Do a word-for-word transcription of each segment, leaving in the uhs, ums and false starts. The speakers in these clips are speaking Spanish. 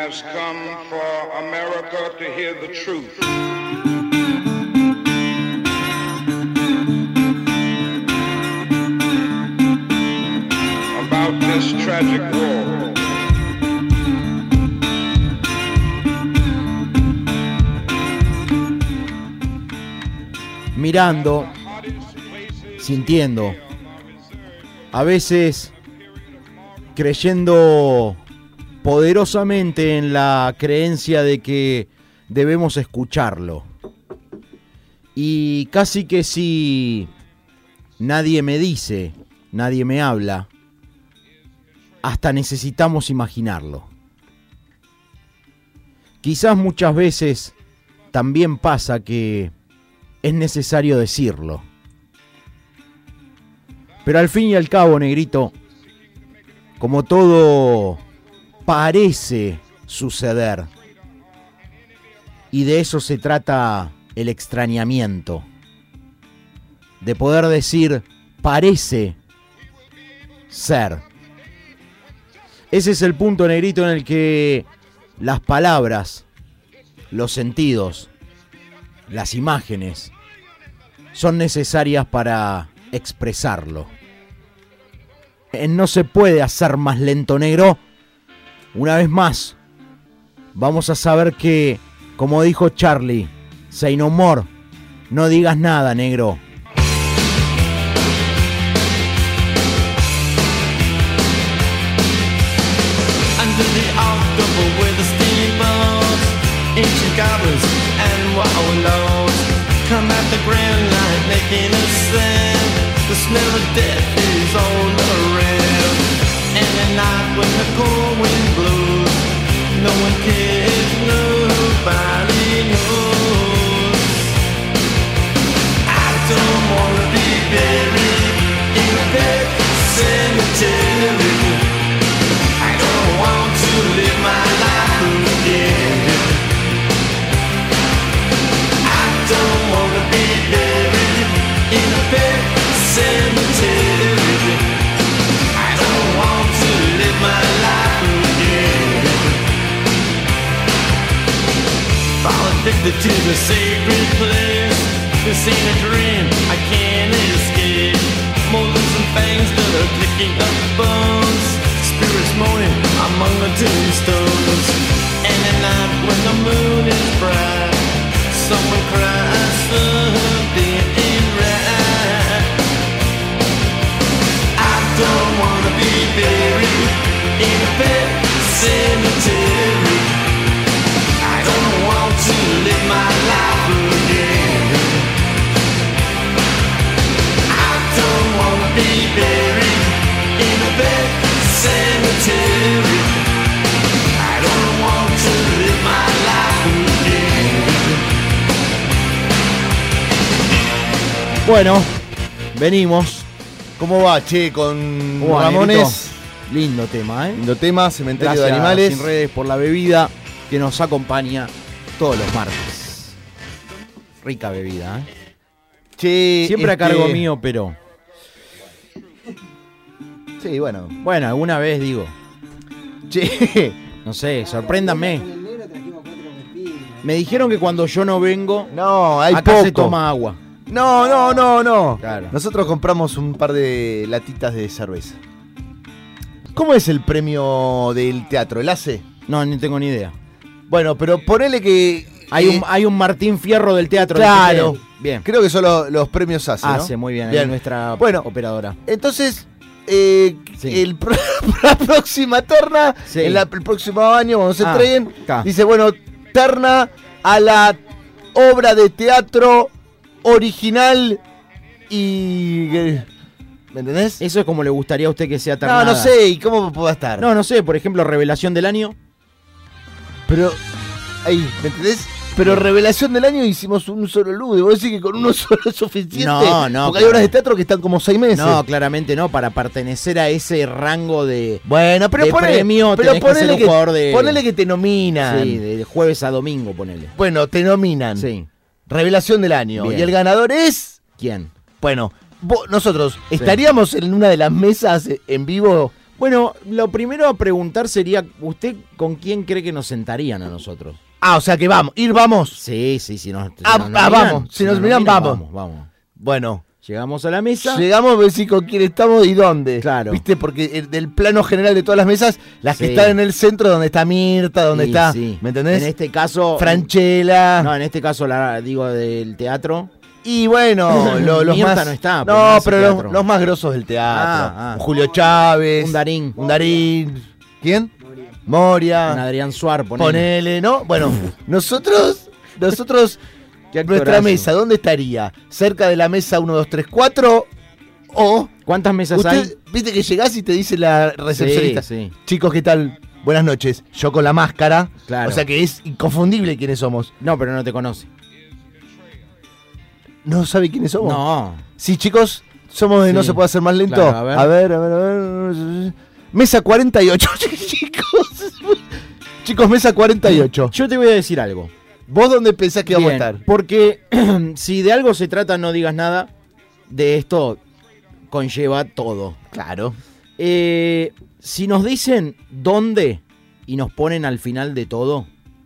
has come for America to hear the truth. About this tragic war. Mirando, sintiendo, a veces creyendo poderosamente en la creencia de que debemos escucharlo. Y casi que si nadie me dice, nadie me habla, hasta necesitamos imaginarlo. Quizás muchas veces también pasa que es necesario decirlo. Pero al fin y al cabo, negrito, como todo parece suceder, y de eso se trata el extrañamiento, de poder decir parece ser. Ese es el punto, negrito, en el que las palabras, los sentidos, las imágenes son necesarias para expresarlo. No se puede hacer más lento, negro. Una vez más, vamos a saber que, como dijo Charlie, say no more, no digas nada, negro. Under the October with the steamboats, ancient goblins and wallows come at the grand line making a sound. The smell of death is all around. And at night when the cold wind blows, no one cares, nobody knows. I don't wanna be buried in a pet cemetery. I don't want to live my life again. I don't wanna be buried in a pet cemetery. I don't want to live my life again. Fall addicted to the sacred place. This ain't a dream, I can't escape. Molars and fangs that are picking up bones. Spirits moaning among the tombstones. And at night when the moon is bright, someone cries something ain't right. I don't wanna be buried in a pet cemetery. I don't want to live my life again. I don't wanna be buried in a pet cemetery. I don't want to live my life again. Bueno, venimos. ¿Cómo va, che, con Oh, Ramones? negrito, lindo tema, ¿eh? Lindo tema, Cementerio Gracias, de Animales. Sin Redes, por la bebida que nos acompaña todos los martes. Rica bebida, ¿eh? Che, Siempre este... a cargo mío, pero... Sí, bueno. Bueno, alguna vez digo... Che, no sé, sorpréndanme. Me dijeron que cuando yo no vengo, no, hay acá poco. se toma agua. No, no, no, no. Claro. Nosotros compramos un par de latitas de cerveza. ¿Cómo es el premio del teatro? ¿El A C E? No, ni tengo ni idea. Bueno, pero ponele que... Hay, eh, un, hay un Martín Fierro del teatro. Claro. Bien. Creo que son los, los premios A C E, ¿no? A C E, muy bien. Bien. Es nuestra Bueno, operadora. Entonces, eh, Sí. el pro- la próxima terna, Sí. en la- el próximo año, cuando se Ah, entreguen, acá. dice, bueno, terna a la obra de teatro original y... ¿Me entendés? Eso es como le gustaría a usted que sea No, ternada. no sé, ¿y cómo pueda estar? No, no sé, por ejemplo, Revelación del Año. Pero, ahí, ¿me entendés? Pero revelación del año hicimos un solo lude. ¿Vos decís que con uno solo es suficiente? No, no, Porque claro. hay obras de teatro que están como seis meses. No, claramente no, para pertenecer a ese rango de... Bueno, pero de ponele, premio pero tenés que ser ponele un que, jugador de... ponele que te nominan. Sí, de jueves a domingo, ponele. Bueno, te nominan. Sí. Revelación del año. Bien. Y el ganador es... ¿Quién? Bueno, vos- nosotros estaríamos en una de las mesas en vivo Bueno, lo primero a preguntar sería, ¿usted con quién cree que nos sentarían a nosotros? Ah, o sea que vamos, ir vamos. Sí, sí, sí. Nos, si Ah, nos ah, miran, vamos, si nos miran, vamos. vamos. Vamos. Bueno. Llegamos a la mesa. Llegamos a decir con quién estamos y dónde. Claro. ¿Viste? Porque el- del plano general de todas las mesas, las que Sí. están en el centro, donde está Mirta, donde Sí, está, sí. ¿me entendés? En este caso... Franchella. No, en este caso, la, digo, del teatro. Y bueno, lo- los Mirta más... no está, porque No, no hace pero los, teatro. los más grosos del teatro. Ah, ah. Un Julio Chávez. Un Darín. Un Darín. ¿Quién? Moria. Un Adrián Suar, ponele. Ponele, ¿no? Bueno, nosotros, nosotros, Qué nuestra actorazo. mesa, ¿dónde estaría? ¿Cerca de la mesa uno, dos, tres, cuatro? O, ¿Cuántas mesas usted, hay? viste que llegás y te dice la recepcionista, Sí, sí. chicos, ¿qué tal? Buenas noches, yo con la máscara, Claro. o sea que es inconfundible quiénes somos. No, pero no te conoce. ¿No sabe quiénes somos? No. Sí, chicos, somos de Sí. No se puede hacer más lento. Claro, a ver. a ver, a ver, a ver. Mesa cuarenta y ocho, chicos. Chicos, mesa cuarenta y ocho. Yo te voy a decir algo. ¿Vos dónde pensás que vamos a Bien, estar? porque si de algo se trata, no digas nada. De esto conlleva todo. Claro. Eh, si nos dicen dónde y nos ponen al final de todo,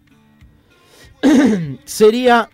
sería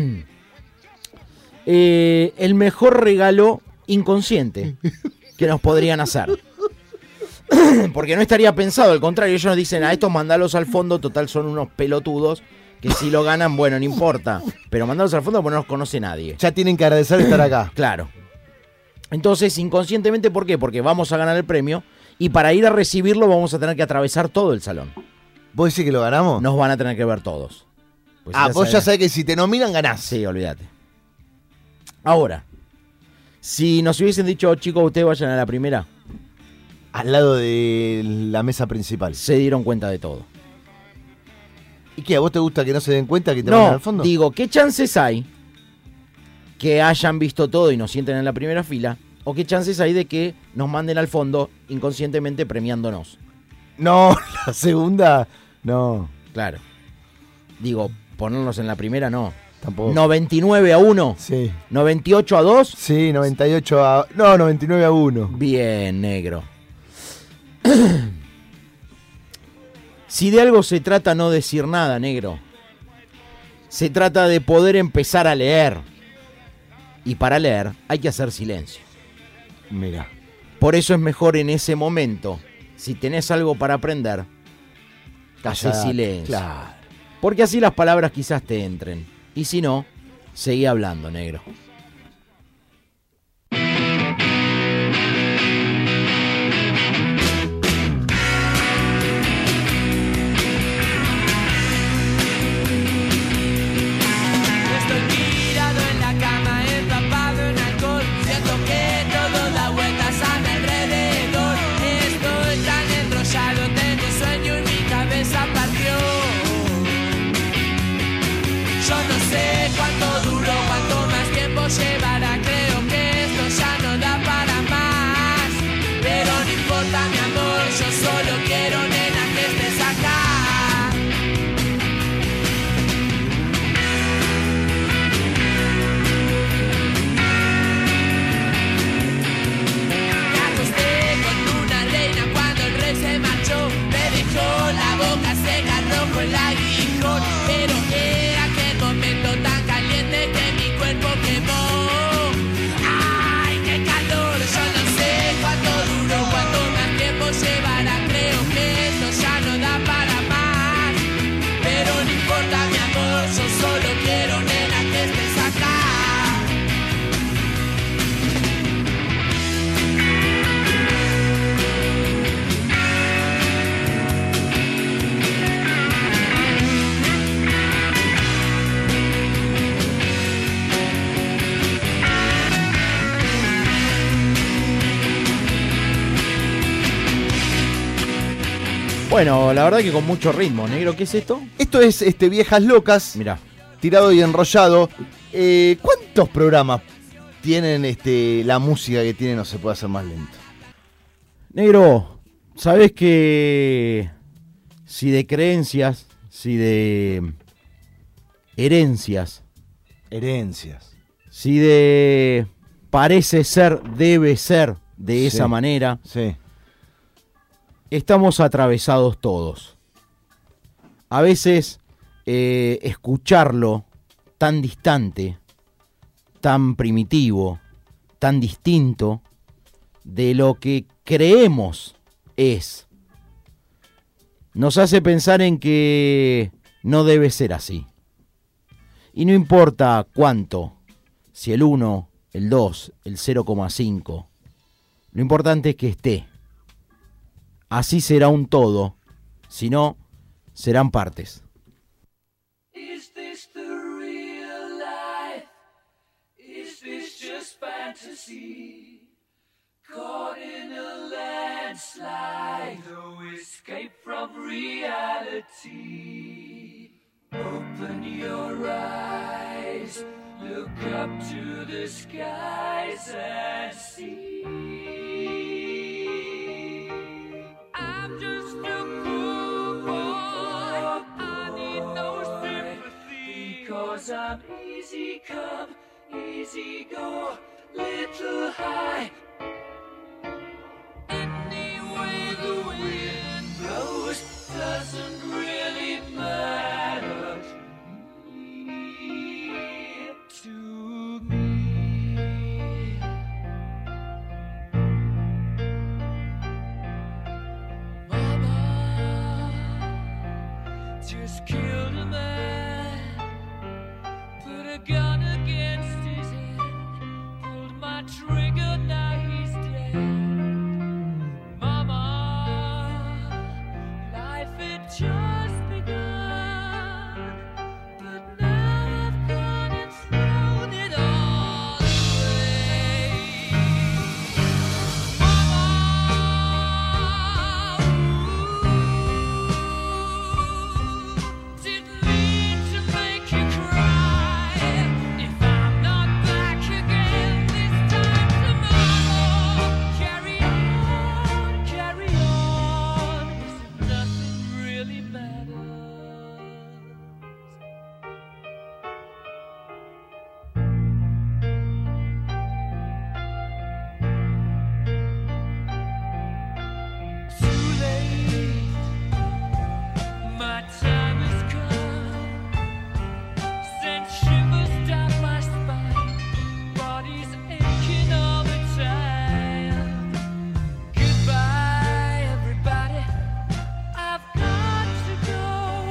eh, el mejor regalo inconsciente que nos podrían hacer. Porque no estaría pensado, al contrario, ellos nos dicen, a estos mandalos al fondo, total son unos pelotudos, que si lo ganan, bueno, no importa. Pero mandalos al fondo porque no los conoce nadie. Ya tienen que agradecer estar acá. Claro. Entonces, inconscientemente, ¿por qué? Porque vamos a ganar el premio y para ir a recibirlo vamos a tener que atravesar todo el salón. ¿Vos decís que lo ganamos? Nos van a tener que ver todos. Pues ah, vos ya sabés- sabés que si te nominan ganás. Sí, olvídate. Ahora, si nos hubiesen dicho, chicos, ustedes vayan a la primera, Al lado de la mesa principal. se dieron cuenta de todo. ¿Y qué? ¿A vos te gusta que no se den cuenta que te van No, al fondo? digo, ¿qué chances hay que hayan visto todo y nos sienten en la primera fila? ¿O qué chances hay de que nos manden al fondo inconscientemente premiándonos? No, la segunda, no, Claro. Digo, ponernos en la primera no. tampoco. noventa y nueve a uno. Sí, noventa y ocho a dos. sí, noventa y ocho a... No, noventa y nueve a uno. Bien, negro. Si de algo se trata, no decir nada, negro. Se trata de poder empezar a leer. Y para leer hay que hacer silencio. Mira. Por eso es mejor en ese momento, si tenés algo para aprender, hacé Callate, silencio. Claro. Porque así las palabras quizás te entren. Y si no, seguí hablando, negro. Estoy tirado en la cama, empapado en alcohol. Siento que todo da vueltas a mi alrededor. Estoy tan enrollado, tengo sueño y mi cabeza partió. Yo no sé cuánto duró, cuánto más tiempo llevará. Creo que esto ya no da para más. Pero no importa, mi amor, yo solo quiero, nena, que estés acá. Me acosté con una reina cuando el rey se marchó. Me dejó la boca seca, rojo el aguijón. Pero era aquel momento tan caliente que mi cuerpo quemó. ¡Ay, qué calor! Yo no sé cuánto duró, cuánto más tiempo llevará. Creo que esto ya no da para más. Pero no importa, mi amor, yo solo quiero, nena, que estés acá. Bueno, la verdad que con mucho ritmo, negro. ¿Qué es esto? Esto es este, Viejas Locas, Mirá. tirado y enrollado. Eh, ¿Cuántos programas tienen este, la música que tiene No se puede hacer más lento? Negro, ¿sabés que si de creencias, si de herencias, Herencias. si de parece ser, debe ser de esa Sí. manera, Sí. estamos atravesados todos. A veces eh, escucharlo tan distante, tan primitivo, tan distinto de lo que creemos es, nos hace pensar en que no debe ser así. Y no importa cuánto, si el uno, el dos, el cero coma cinco, lo importante es que esté. Así será un todo, si no, serán partes. Is this the real life? Is this just fantasy? Caught in a landslide, no escape from reality. Open your eyes, look up to the skies and see. I'm just a poor boy, I need no sympathy, because I'm easy come, easy go, little high. Any way the wind blows doesn't really matter to me. Mama just killed a man, put a gun against his head, pulled my trigger, now he's dead. Mama, life had just begun, but now I've gone and thrown it all away. Mama, ooh, didn't mean to make you cry. If I'm not back again this time tomorrow, carry on, carry on, as if nothing really matters. Too late, my time has come. Sent shivers down my spine, body's aching all the time. Goodbye, everybody, I've got to go.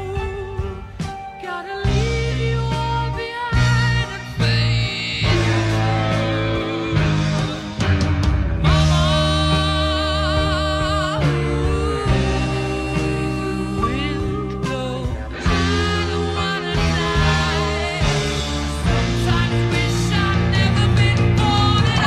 Gotta leave you all behind and face Mama, wind blows, I don't wanna die. Sometimes wish I'd never been born at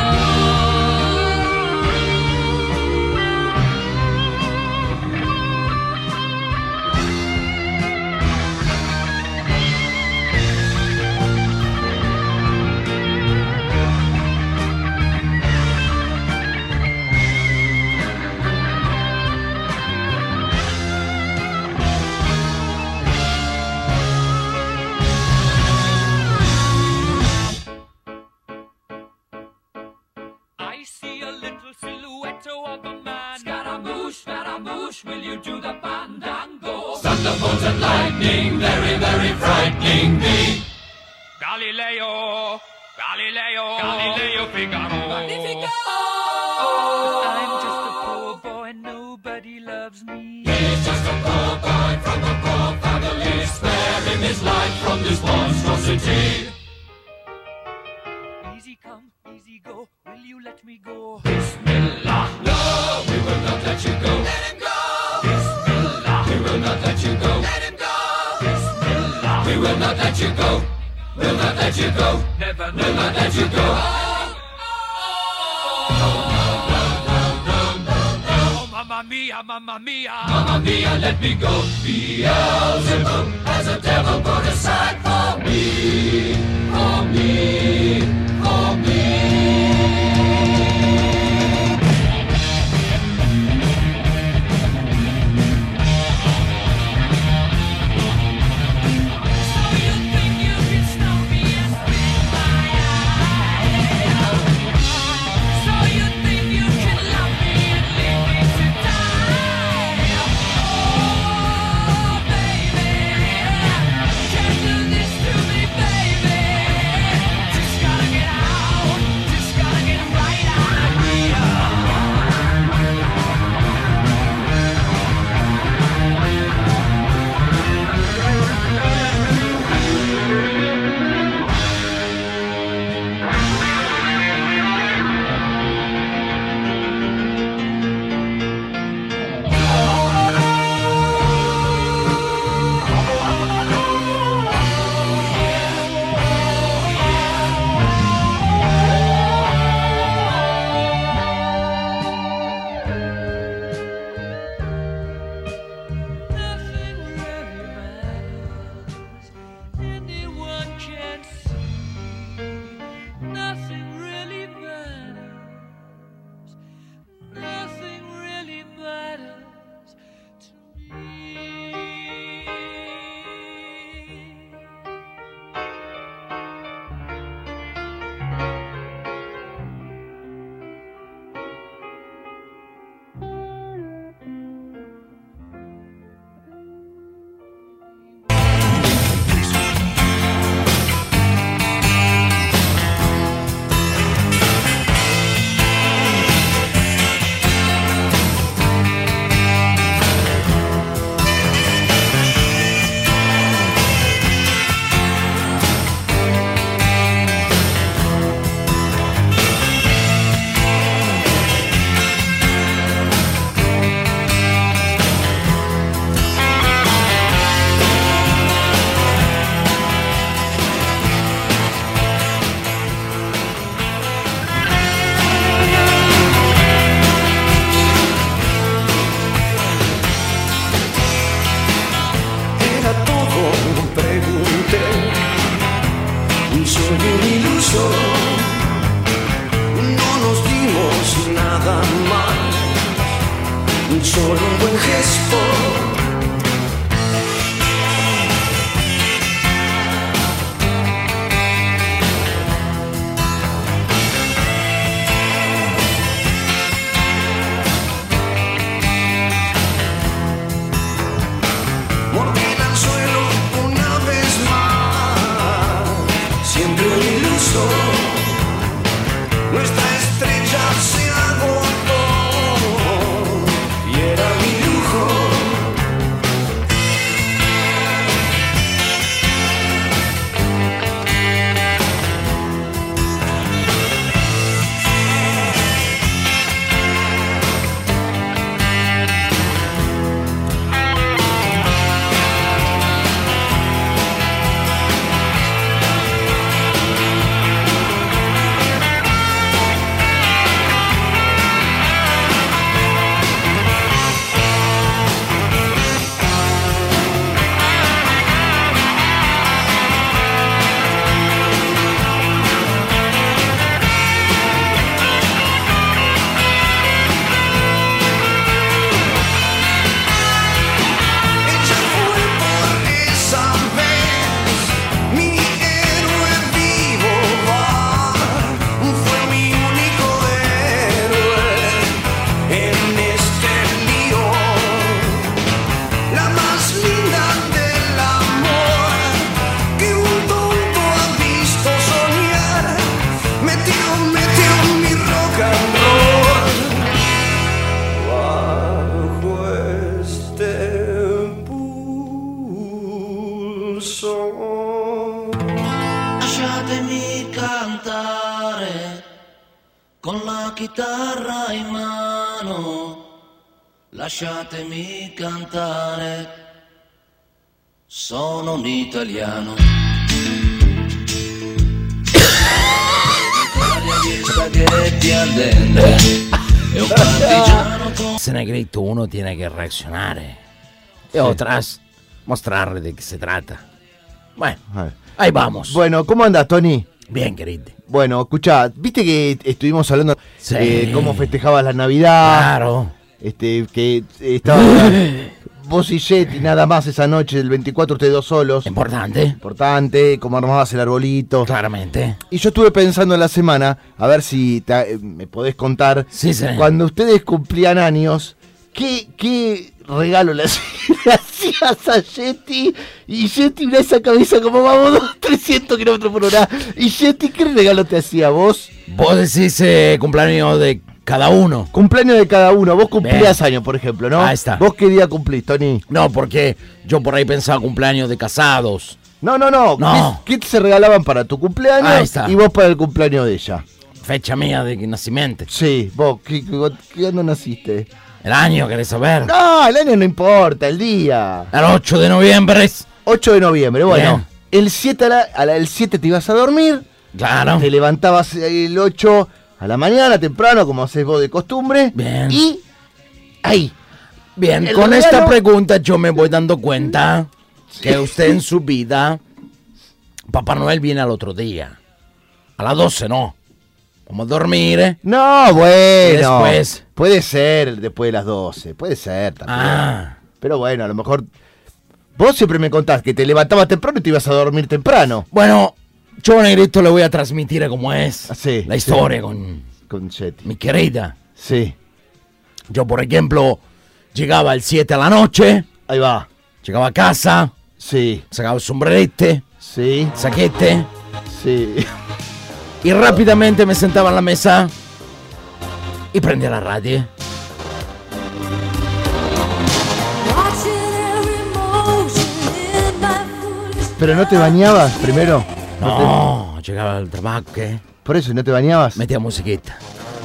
I see a little silhouette of a man. Scaramouche, Scaramouche, will you do the fandango? Thunderbolts and lightning, very, very frightening me. Galileo, Galileo, Galileo Figaro. Magnifico! Oh, I'm just a poor boy, nobody loves me. He's just a poor boy from a poor family. Spare him his life from this monstrosity. Easy come, easy go, will you let me go? Bismillah, no, we will not let you go. Let him go. Bismillah, we will not let you go. Let him go. Bismillah, we will not let you go. Will not let you go. Never, never will not let you go. Oh, mamma mia, mamma mia, mamma mia, let me go. Beelzebub has a devil put aside for me, for me, for me. So you think you can love me and leave me to die? soul. Lasciatemi cantare con la chitarra in mano, lasciatemi cantare, sono un italiano. Spaghetti ardente e un partigiano con... Se Negrito uno tiene que reaccionar y otras mostrarle de qué se trata. Bueno, ahí vamos. Bueno, ¿cómo andás, Tony? Bien, querido. Bueno, escuchá, viste que estuvimos hablando Sí. de cómo festejabas la Navidad. Claro. Este, que estaba vos y Yeti nada más esa noche del veinticuatro, ustedes dos solos. Importante. Importante, cómo armabas el arbolito. Claramente. Y yo estuve pensando en la semana, a ver si te- me podés contar, Sí, sí. cuando ustedes cumplían años, ¿qué, qué regalo le hacías, le hacías a Yeti? Y Yeti, mirá esa cabeza como vamos, trescientos kilómetros por hora. Y Yeti, ¿qué regalo te hacía vos? Vos decís eh, cumpleaños de cada uno. Cumpleaños de cada uno, vos cumplías años, por ejemplo, ¿no? Ahí está. ¿Vos qué día cumplís, Tony? No, porque yo por ahí pensaba cumpleaños de casados. No, no, no. No. ¿Qué, qué se regalaban para tu cumpleaños Ahí está. y vos para el cumpleaños de ella? Fecha mía de nacimiento. Sí, vos, ¿qué, qué, qué año naciste? El año, ¿querés saber? No, el año no importa, el día. El ocho de noviembre. ocho de noviembre, bueno. Bien. El siete, a la, a la- el siete te ibas a dormir, Claro. te levantabas el ocho a la mañana, temprano, como haces vos de costumbre. Bien. Y ahí. Bien, El con regalo- esta pregunta yo me voy dando cuenta que usted en su vida, Papá Noel viene al otro día. A las doce no. Vamos a dormir, ¿eh? No, bueno. después? Puede ser después de las doce, puede ser también. Ah, Pero bueno, a lo mejor. Vos siempre me contás que te levantabas temprano y te ibas a dormir temprano. bueno, yo, Negrito, le voy a transmitir cómo es Ah, sí, la sí. historia con Con Yeti. mi querida. Sí, Yo, por ejemplo, llegaba el siete a la noche, ahí va. llegaba a casa, Sí, sacaba el sombrerete, sí, saquete, sí. y rápidamente me sentaba en la mesa y prendía la radio. Pero no te bañabas primero. No te- No, llegaba al trabajo, ¿qué? Por eso, ¿no te bañabas? Metía musiquita.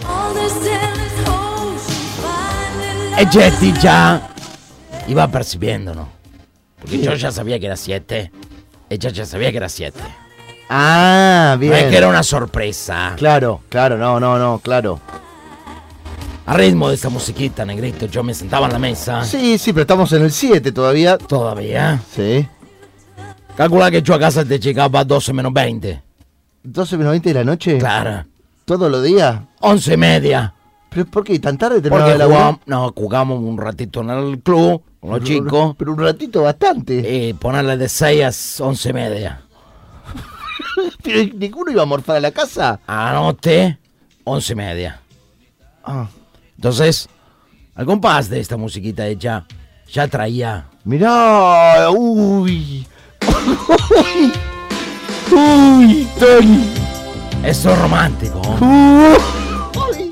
El Yeti ya iba percibiendo, ¿no? Porque yo ya sabía que era siete. Ella ya sabía que era siete. Ah, No es que bien. era una sorpresa. Claro, claro, no, no, no, claro. A ritmo de esa musiquita, Negrito, yo me sentaba en la mesa. Sí, sí, pero estamos en el siete todavía. Todavía. Sí. Calcula que yo a casa te llegaba a doce menos veinte. doce menos veinte de la noche. Claro. ¿Todos los días? once y media. ¿Pero por qué tan tarde terminaba Porque la laburo? jugamos, no, jugamos un ratito en el club con los chicos. Pero un ratito bastante. Y ponerle de seis a once y media. Pero ninguno iba a morfar a la casa. Anote, once y media. Ah, Entonces, al compás de esta musiquita ella ya traía. mirá, uy. Uy, uy, Tony. Esto es romántico. Uy.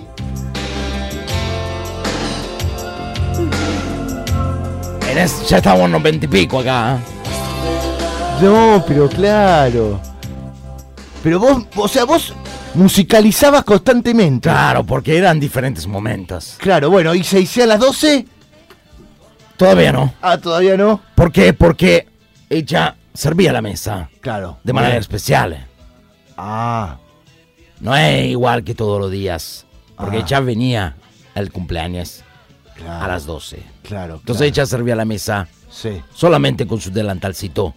En es- ya estamos en los veinte y pico acá. ¿eh? No, pero claro. Pero vos, o sea, vos musicalizabas constantemente. Claro, porque eran diferentes momentos. Claro, bueno, y se hice a las doce. Todavía no. Ah, todavía no. ¿Por qué? Porque ella servía la mesa Claro. de manera Bien. especial. Ah, No es igual que todos los días. Porque Ah. ella venía el cumpleaños claro. a las doce. Claro. Entonces claro. ella servía la mesa Sí. solamente con su delantalcito.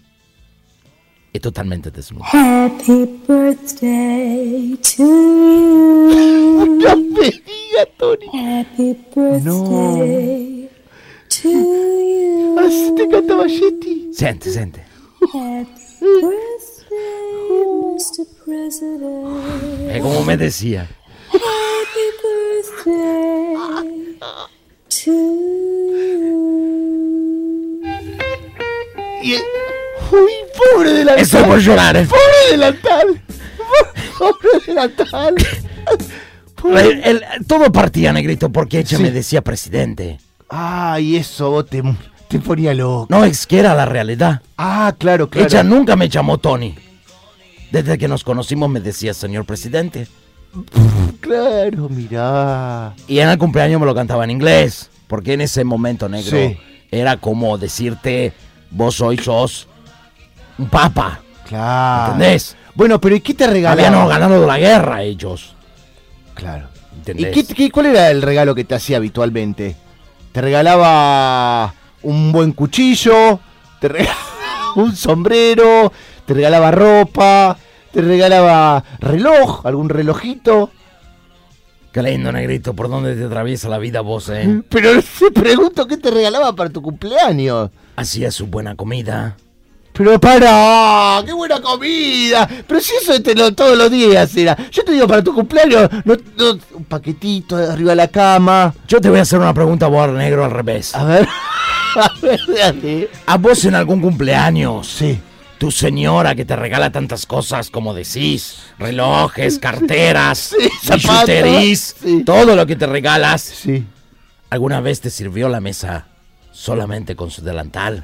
Y totalmente desnuda. Happy birthday to you. No me diga, Tony. Happy birthday to you. Así te cantaba Yeti. Siente, siente. Happy birthday, mister President. Es como me decía. Happy birthday to you. Y el... Uy, pobre delantal. Eso por llorar. ¿eh? Pobre delantal. Pobre delantal. Pobre- El- el- todo partía, Negrito, porque ella Sí. me decía presidente. Ay, eso vos te, Te ponía loco. No, es que era la realidad. Ah, claro, claro. Ella nunca me llamó Tony. Desde que nos conocimos me decía señor presidente. Claro, mirá. Y en el cumpleaños me lo cantaba en inglés. Porque en ese momento, negro, Sí. era como decirte, vos hoy sos un papa. Claro. ¿Entendés? Bueno, pero ¿y qué te regalaba? Habían ganado la guerra ellos. Claro. ¿Entendés? ¿Y qué, qué- cuál era el regalo que te hacía habitualmente? ¿Te regalaba un buen cuchillo? ¿Te regalaba un sombrero? ¿Te regalaba ropa? ¿Te regalaba reloj? ¿Algún relojito? Qué lindo, negrito, por dónde te atraviesa la vida vos, eh. Pero te pregunto qué te regalaba para tu cumpleaños. Hacía su buena comida. Pero para, qué buena comida. Pero si eso te lo, todos los días era. Yo te digo para tu cumpleaños, no, no, un paquetito de arriba de la cama. Yo te voy a hacer una pregunta a vos, negro, al revés. A ver, a ver, dale. ¿A vos en algún cumpleaños? Sí. Tu señora que te regala tantas cosas como decís, relojes, carteras, Sí, zapatos, billuterías, sí. todo lo que te regalas, Sí. ¿alguna vez te sirvió la mesa solamente con su delantal?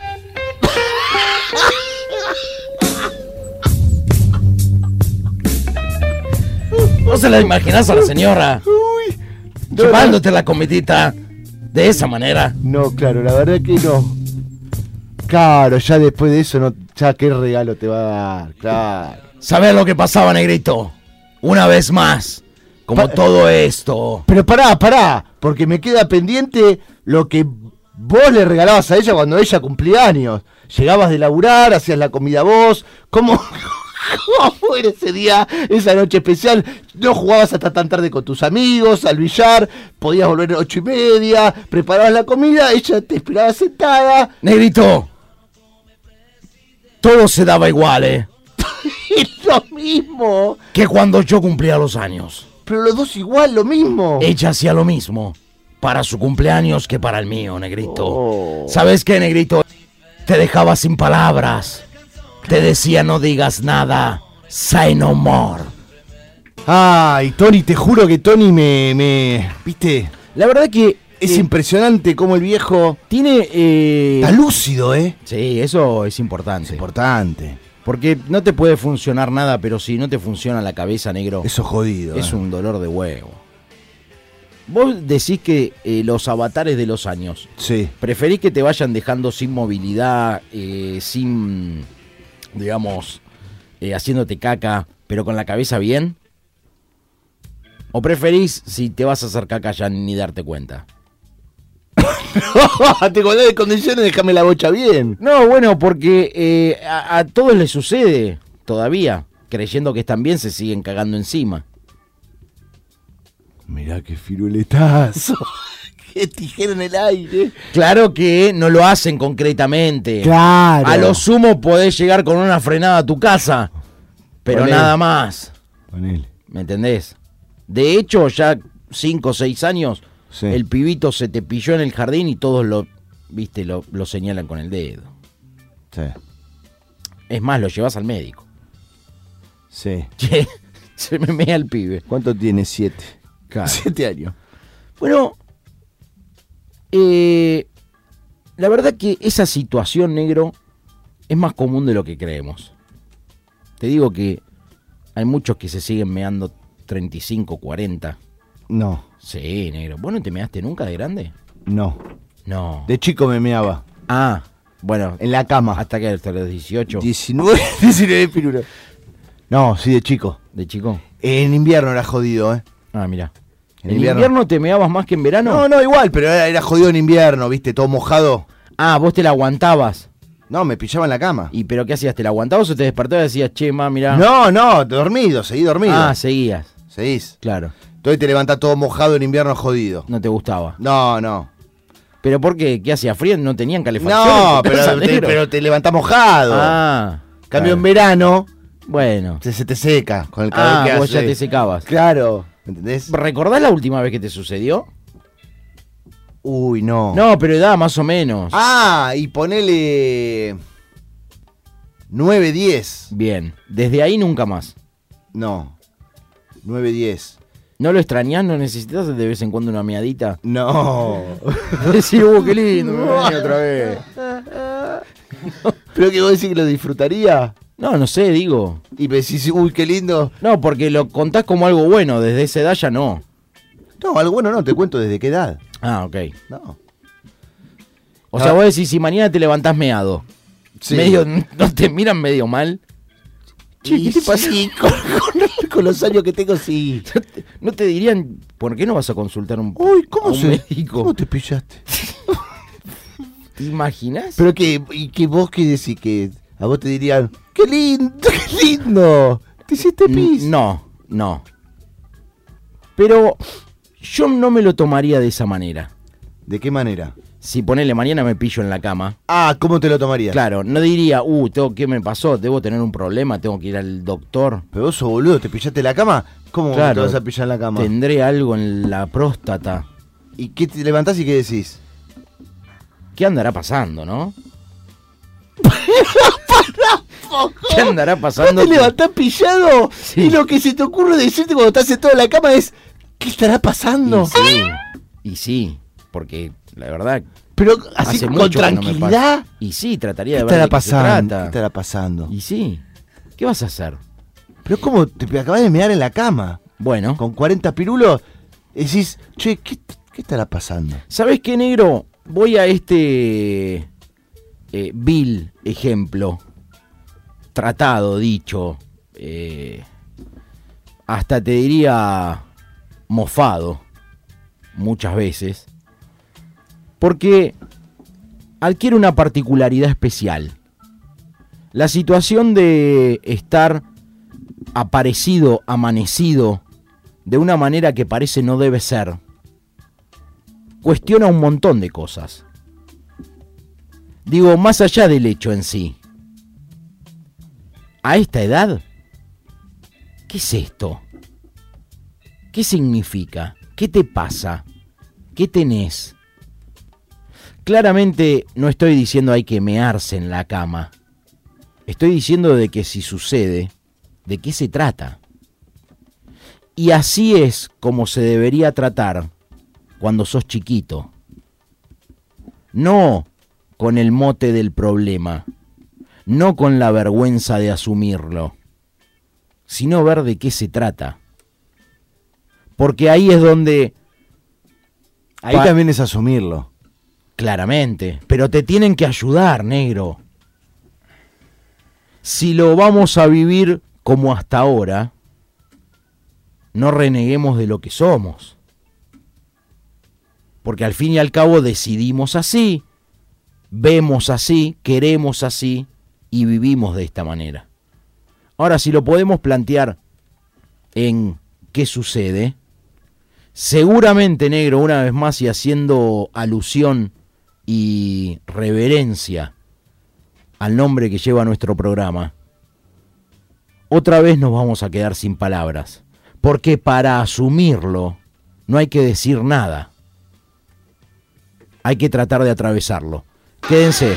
¿No se la imaginas a la señora Uy. No, chupándote la comidita de esa manera? no, claro, la verdad que no. Claro, ya después de eso, no, ya qué regalo te va a dar, claro. ¿Sabés lo que pasaba, negrito? Una vez más, como Pa- todo esto. Pero pará, pará, porque me queda pendiente lo que vos le regalabas a ella cuando ella cumplía años. Llegabas de laburar, hacías la comida vos, ¿cómo, cómo era ese día, esa noche especial? No jugabas hasta tan tarde con tus amigos, al billar, podías volver a ocho y media, preparabas la comida, ella te esperaba sentada. Negrito, todo se daba igual, ¿eh? Es lo mismo, Que cuando yo cumplía los años. pero los dos igual, lo mismo. Ella hacía lo mismo para su cumpleaños que para el mío, negrito. Oh. ¿Sabes qué, negrito? Te dejaba sin palabras. Te decía no digas nada. Say no more. Ay, Tony, te juro que Tony me, me, viste, La verdad que es eh, impresionante cómo el viejo tiene... eh, está lúcido, ¿eh? Sí, eso es importante. Importante. Porque no te puede funcionar nada, pero si no te funciona la cabeza, negro, Eso jodido. es ¿eh? un dolor de huevo. Vos decís que eh, los avatares de los años, Sí. ¿preferís que te vayan dejando sin movilidad, eh, sin, digamos, eh, haciéndote caca, pero con la cabeza bien? ¿O preferís, si te vas a hacer caca, ya ni darte cuenta? Te acordás de condiciones, déjame la bocha bien. No, bueno, porque eh, a, a todos les sucede todavía. Creyendo que están bien, se siguen cagando encima. Mirá qué firuletazo. Qué tijera en el aire. Claro que no lo hacen concretamente. Claro. A lo sumo podés llegar con una frenada a tu casa, pero Ponele. nada más. Ponele. ¿Me entendés? De hecho, ya cinco o seis años, Sí. el pibito se te pilló en el jardín y todos lo, viste, lo, lo señalan con el dedo. Sí. Es más, lo llevas al médico. Sí. Che, se me mea el pibe. ¿Cuánto tiene? Siete. Claro. Siete años. Bueno, eh, la verdad que esa situación, negro, es más común de lo que creemos. Te digo que hay muchos que se siguen meando treinta y cinco, cuarenta. No, Sí, negro. ¿Vos no te measte nunca de grande? no. No. De chico me meaba. Ah, bueno, En la cama. hasta que hasta los dieciocho. diecinueve, diecinueve pirulas. No, sí, de chico. ¿De chico? En invierno era jodido, ¿eh? Ah, mira. En ¿En invierno. invierno te meabas más que en verano? No, no, igual, pero era, era jodido en invierno, ¿viste? Todo mojado. Ah, vos te la aguantabas. No, me pillaba en la cama. ¿Y pero qué hacías? ¿Te la aguantabas o te despertabas y decías, che, ma, mirá? No, no, dormido, seguí dormido. Ah, seguías. Seguís. Claro. Entonces te levantás todo mojado en invierno jodido. No te gustaba. No, no. ¿Pero por qué? ¿Qué hacía frío? ¿No tenían calefacción? No, en tu pero casa, te, negro? pero te levantás mojado. Ah. Cambio claro. en verano, Bueno. se, se te seca con el calor Ah, que vos hace. ya te secabas. Claro, ¿me entendés? ¿Recordás la última vez que te sucedió? Uy, no. No, pero edad más o menos. Ah, y ponele nueve, diez. Bien. Desde ahí nunca más. No. nueve, diez. ¿No lo extrañás? ¿No necesitas de vez en cuando una miadita? No. Decir, uh, qué lindo, me venía otra vez. ¿Pero que vos decís que lo disfrutaría? No, no sé, digo. Y me decís, uy, qué lindo. No, porque lo contás como algo bueno, desde esa edad ya no. No, algo bueno no, te cuento desde qué edad. Ah, ok. No. O sea, Ah. vos decís, si mañana te levantás meado, Sí. medio, ¿no te miran medio mal? Che, ¿qué te pasa? Sí, con, con- con los años que tengo, sí. ¿No te dirían, por qué no vas a consultar un, Uy, ¿cómo a un se, médico? ¿Cómo te pillaste? ¿Te imaginas? Pero que, y que vos qué decís, que a vos te dirían, qué lindo, qué lindo. Te hiciste pis. N- No, no. Pero yo no me lo tomaría de esa manera. ¿De qué manera? Si ponele mañana me pillo en la cama, Ah, ¿cómo te lo tomarías? claro, no diría, uh, tengo, ¿qué me pasó? ¿Debo tener un problema? ¿Tengo que ir al doctor? Pero vos sos boludo, ¿te pillaste en la cama? ¿Cómo Claro, te vas a pillar en la cama? ¿Tendré algo en la próstata? ¿Y qué te levantás y qué decís? ¿Qué andará pasando, no? ¿Qué andará pasando? ¿Vos te levantás pillado? Sí. Y lo que se te ocurre decirte cuando estás sentado en la cama es, ¿qué estará pasando? Y sí, y sí, porque la verdad, Pero así hace con mucho que no me tranquilidad. pasa. Y sí, trataría ¿Qué de ver estará de qué se pasando? ¿Qué trata. estará pasando? Y sí, ¿qué vas a hacer? Pero ¿cómo te acabas de mear en la cama? Bueno, Con cuarenta pirulos, decís, che, ¿qué, qué estará pasando? ¿sabes qué, negro? Voy a este eh, vil ejemplo, tratado, dicho, eh, hasta te diría mofado, muchas veces, porque adquiere una particularidad especial. La situación de estar aparecido, amanecido, de una manera que parece no debe ser, cuestiona un montón de cosas. Digo, más allá del hecho en sí. A esta edad, ¿qué es esto? ¿Qué significa? ¿Qué te pasa? ¿Qué tenés? Claramente no estoy diciendo hay que mearse en la cama. Estoy diciendo de que si sucede, ¿de qué se trata? Y así es como se debería tratar cuando sos chiquito. No con el mote del problema, no con la vergüenza de asumirlo, sino ver de qué se trata. Porque ahí es donde, Ahí Pa- también es asumirlo. claramente, pero te tienen que ayudar, negro. Si lo vamos a vivir como hasta ahora, no reneguemos de lo que somos. Porque al fin y al cabo decidimos así, vemos así, queremos así y vivimos de esta manera. Ahora, si lo podemos plantear en qué sucede, seguramente, negro, una vez más y haciendo alusión y reverencia al nombre que lleva nuestro programa, otra vez nos vamos a quedar sin palabras. Porque para asumirlo no hay que decir nada. Hay que tratar de atravesarlo. Quédense.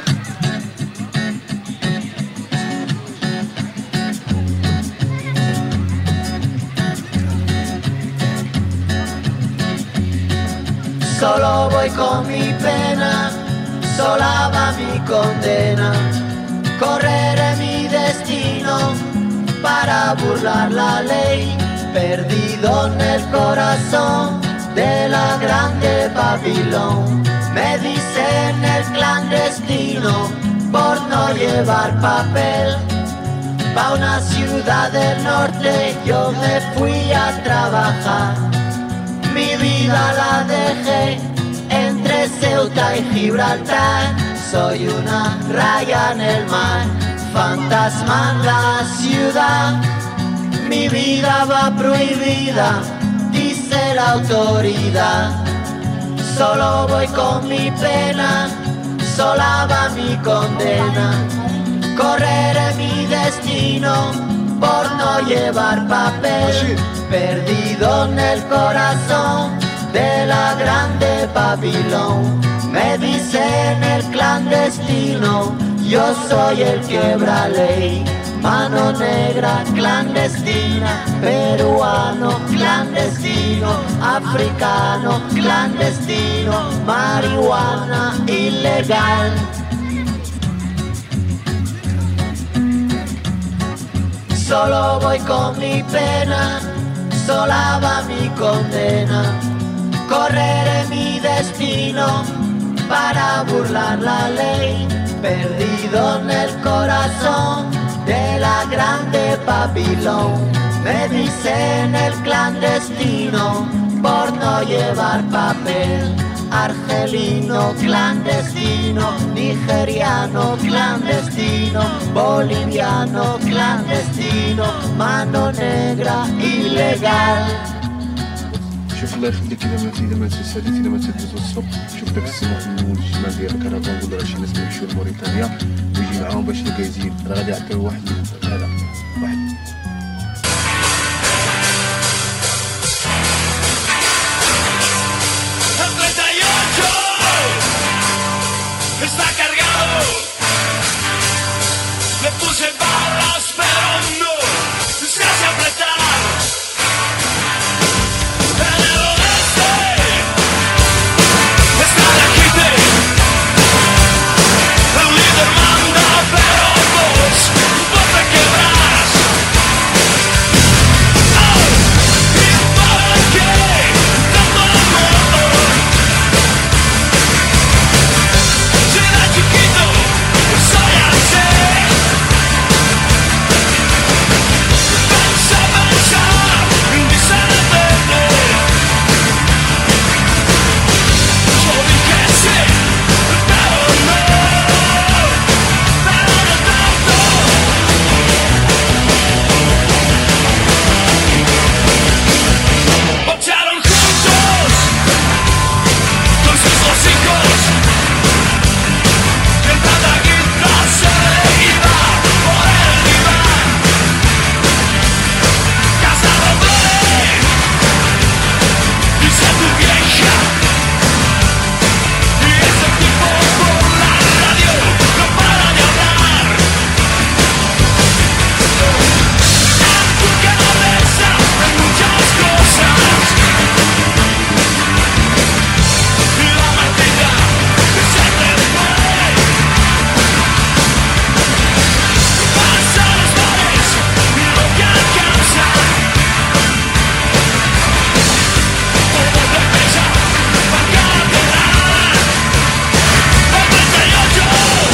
Solo voy con mi pena, sola va mi condena. Correré mi destino para burlar la ley, perdido en el corazón de la grande Babilón. Me dicen el clandestino por no llevar papel. Pa' una ciudad del norte yo me fui a trabajar. Mi vida la dejé entre Ceuta y Gibraltar. Soy una raya en el mar, fantasma en la ciudad. Mi vida va prohibida, dice la autoridad. Solo voy con mi pena, sola va mi condena. Correré mi destino por no llevar papel, perdido en el corazón de la grande Babilón. Me dicen el clandestino, yo soy el quebra ley. mano negra clandestina, peruano clandestino, africano clandestino, marihuana ilegal. Solo voy con mi pena, sola va mi condena. Correré mi destino para burlar la ley, perdido en el corazón de la grande Babilón. Me dicen el clandestino por no llevar papel. Argelino clandestino, nigeriano clandestino, boliviano clandestino, mano negra ilegal. شوف الله يخليك اذا ما اذا ما تساليت اذا ما تهز الصبح شوف داك السماح من الشمال ديال الكرفان ولا شي ناس يمشيو لموريتانيا ويجي معاهم باش يلقى يزيد راه غادي يعطيو واحد هذا واحد Está cargado, le puse balas pero no, se hace apretar. En el oeste está la gente, el líder manda pero vos, vos te quebrás. Oh, ¿y para qué tanto amor? Chiquito, soy así. Pensa, pensa, diferente. Yo dije sí, pero no, pero no tanto. Marcharon juntos con sus dos hijos. Tanta guita se iba por el diván. Casa doble, dice tu vieja. Y ese tipo por la radio no para de hablar. En tu cabeza hay muchas cosas. Y la mentira se te fue. Pasa los bares y lo que alcanza. Todo regresa para cartelar. El treinta y ocho.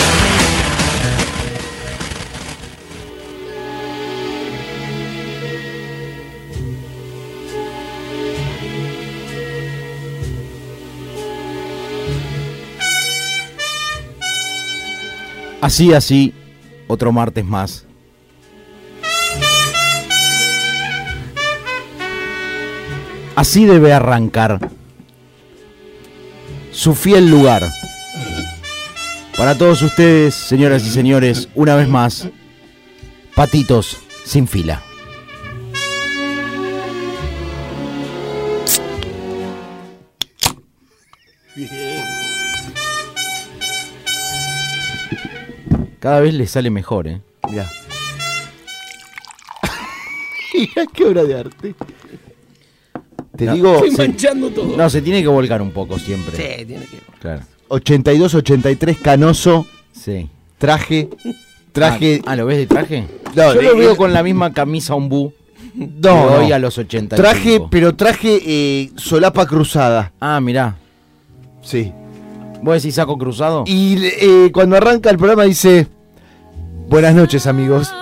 Así, así, otro martes más. Así debe arrancar su fiel lugar. Para todos ustedes, señoras y señores, una vez más, Patitos sin fila. Cada vez le sale mejor, ¿eh? Mirá. Mirá qué obra de arte. Te No, digo, Estoy se- manchando todo. No, se tiene que volcar un poco siempre. Sí, tiene que. Claro. ochenta y dos ochenta y tres Canoso, Sí. traje, traje... Ah, ah, ¿lo ves de traje? No, Yo de- lo veo con la misma camisa ombú. no, que hoy no. a los ochenta y cinco. Traje, pero traje eh, solapa cruzada, Ah, mirá. sí. ¿Vos decís saco cruzado? Y eh, cuando arranca el programa dice, buenas noches amigos.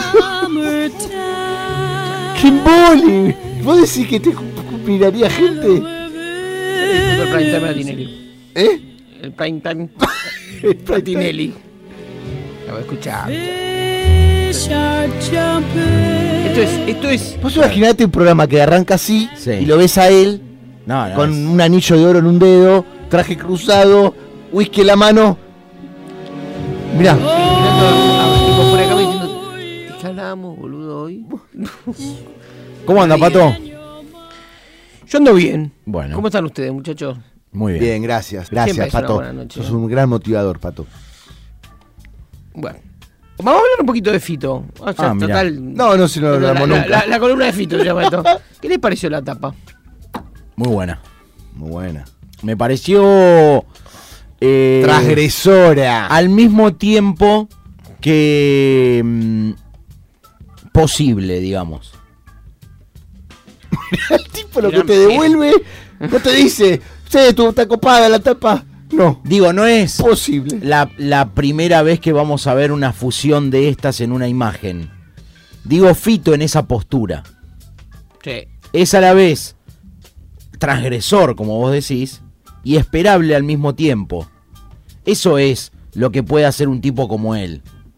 ¡Qué embole! ¿Vos decís que te miraría gente? El prime time era Tinelli. ¿Eh? El prime time era Tinelli. Lo voy a escuchar. Esto es, esto es. Vos imaginate un programa que arranca así Sí. y lo ves a él No, no. con es- un anillo de oro en un dedo, traje cruzado, whisky en la mano. Mirá, Mirando a tipo fuera de cama diciendo. ¿De qué hablamos, boludo, hoy? ¿Cómo anda, Pato? Yo ando bien. Bueno. ¿Cómo están ustedes, muchachos? Muy bien. bien, gracias. Gracias, Siempre es una Pato. buena noche, Sos ¿eh? un gran motivador, Pato. Bueno, Vamos a hablar un poquito de Fito. O sea, Ah, mirá. total, No, no, si no lo la, hablamos la- nunca. la- la columna de Fito se llama esto. ¿Qué les pareció la tapa? Muy buena, muy buena. Me pareció eh, Transgresora. al mismo tiempo que mm, posible, digamos. El tipo lo que Mirá, te devuelve, no te dice, che, tú está copada la tapa. No, Digo, no es posible. la, la primera vez que vamos a ver una fusión de estas en una imagen. Digo, Fito en esa postura. Sí. Es a la vez transgresor, como vos decís, y esperable al mismo tiempo. Eso es lo que puede hacer un tipo como él.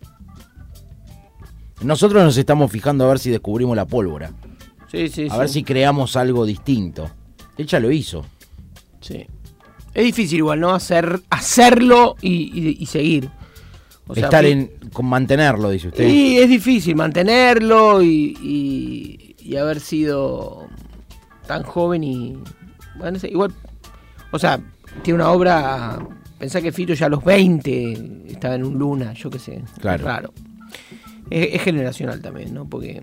Nosotros nos estamos fijando a ver si descubrimos la pólvora. Sí, sí, A sí. ver si creamos algo distinto. Él ya lo hizo. Sí. Es difícil igual, ¿no? Hacer, hacerlo y, y- y seguir. O sea, Estar Fi- en... con mantenerlo, dice usted. Sí, es difícil mantenerlo y, y, y haber sido tan joven y... Bueno, no sé, igual... O sea, tiene una obra... Pensá que Fito ya a los veinte estaba en un Luna, yo qué sé. Claro. Es raro. Es, es generacional también, ¿no? Porque...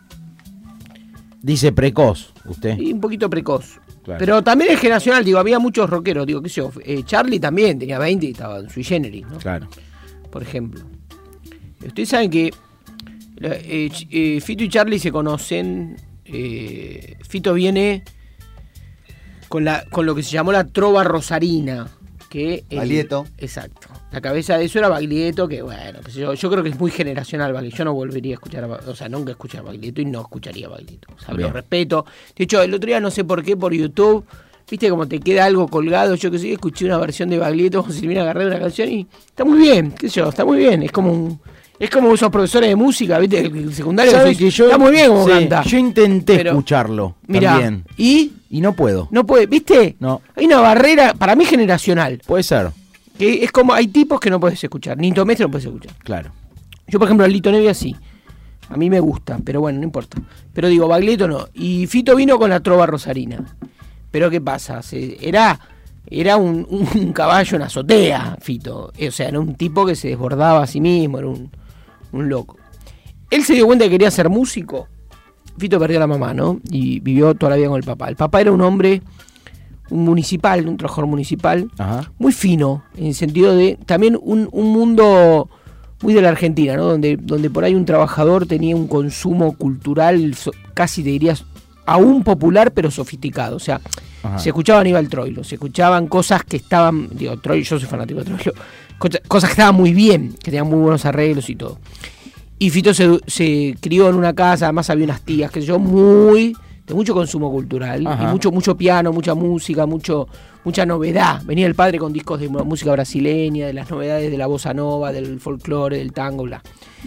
Dice precoz, usted. Y un poquito precoz. Claro. Pero también es generacional, digo, había muchos rockeros, digo, qué sé yo. eh, Charlie también tenía veinte y estaba en Sui Generis, ¿no? Claro. Por ejemplo. Ustedes saben que eh, Ch- eh, Fito y Charlie se conocen. eh, Fito viene con, la, con lo que se llamó la trova rosarina. Que el- Baglietto. Exacto. La cabeza de eso era Baglietto, que bueno, qué sé yo, yo creo que es muy generacional Baglietto. Yo no volvería a escuchar a Ba- o sea, nunca escuché a Baglietto y no escucharía a Baglietto. O sea, lo Bien. respeto. De hecho, el otro día no sé por qué por YouTube, viste como te queda algo colgado, yo que sé, escuché una versión de Baglietto como si le hubiera agarrado una canción y está muy bien, qué sé yo, está muy bien. Es como un, es como esos profesores de música, viste, el secundario ¿Sabe que que yo- está muy bien como sí, canta. Yo intenté Pero, escucharlo Mirá, también. y Y no puedo. no puede, ¿viste? No. Hay una barrera, para mí generacional. Puede ser. Que es como, hay tipos que no puedes escuchar. Nito Mestre no puedes escuchar. Claro. Yo, por ejemplo, a Lito Nevia sí. A mí me gusta, pero bueno, no importa. Pero digo, Baglietto no. Y Fito vino con la trova rosarina. Pero ¿qué pasa? Se- era era un, un caballo en azotea, Fito. O sea, era un tipo que se desbordaba a sí mismo, era un, un loco. Él se dio cuenta que quería ser músico. Fito perdió a la mamá, ¿no? Y vivió toda la vida con el papá. El papá era un hombre, un municipal, un trabajador municipal, Ajá. muy fino, en el sentido de también un, un mundo muy de la Argentina, ¿no? Donde, donde por ahí un trabajador tenía un consumo cultural, so- casi te dirías, aún popular, pero sofisticado. O sea, Ajá. se escuchaba Aníbal Troilo, se escuchaban cosas que estaban, digo, Troilo, yo soy fanático de Troilo, cosa- cosas que estaban muy bien, que tenían muy buenos arreglos y todo. Y Fito se, se crió en una casa, además había unas tías, que yo, muy, de mucho consumo cultural, Ajá. y mucho, mucho piano, mucha música, mucho, mucha novedad. Venía el padre con discos de mu- música brasileña, de las novedades de la bossa nova, del folclore, del tango, bla.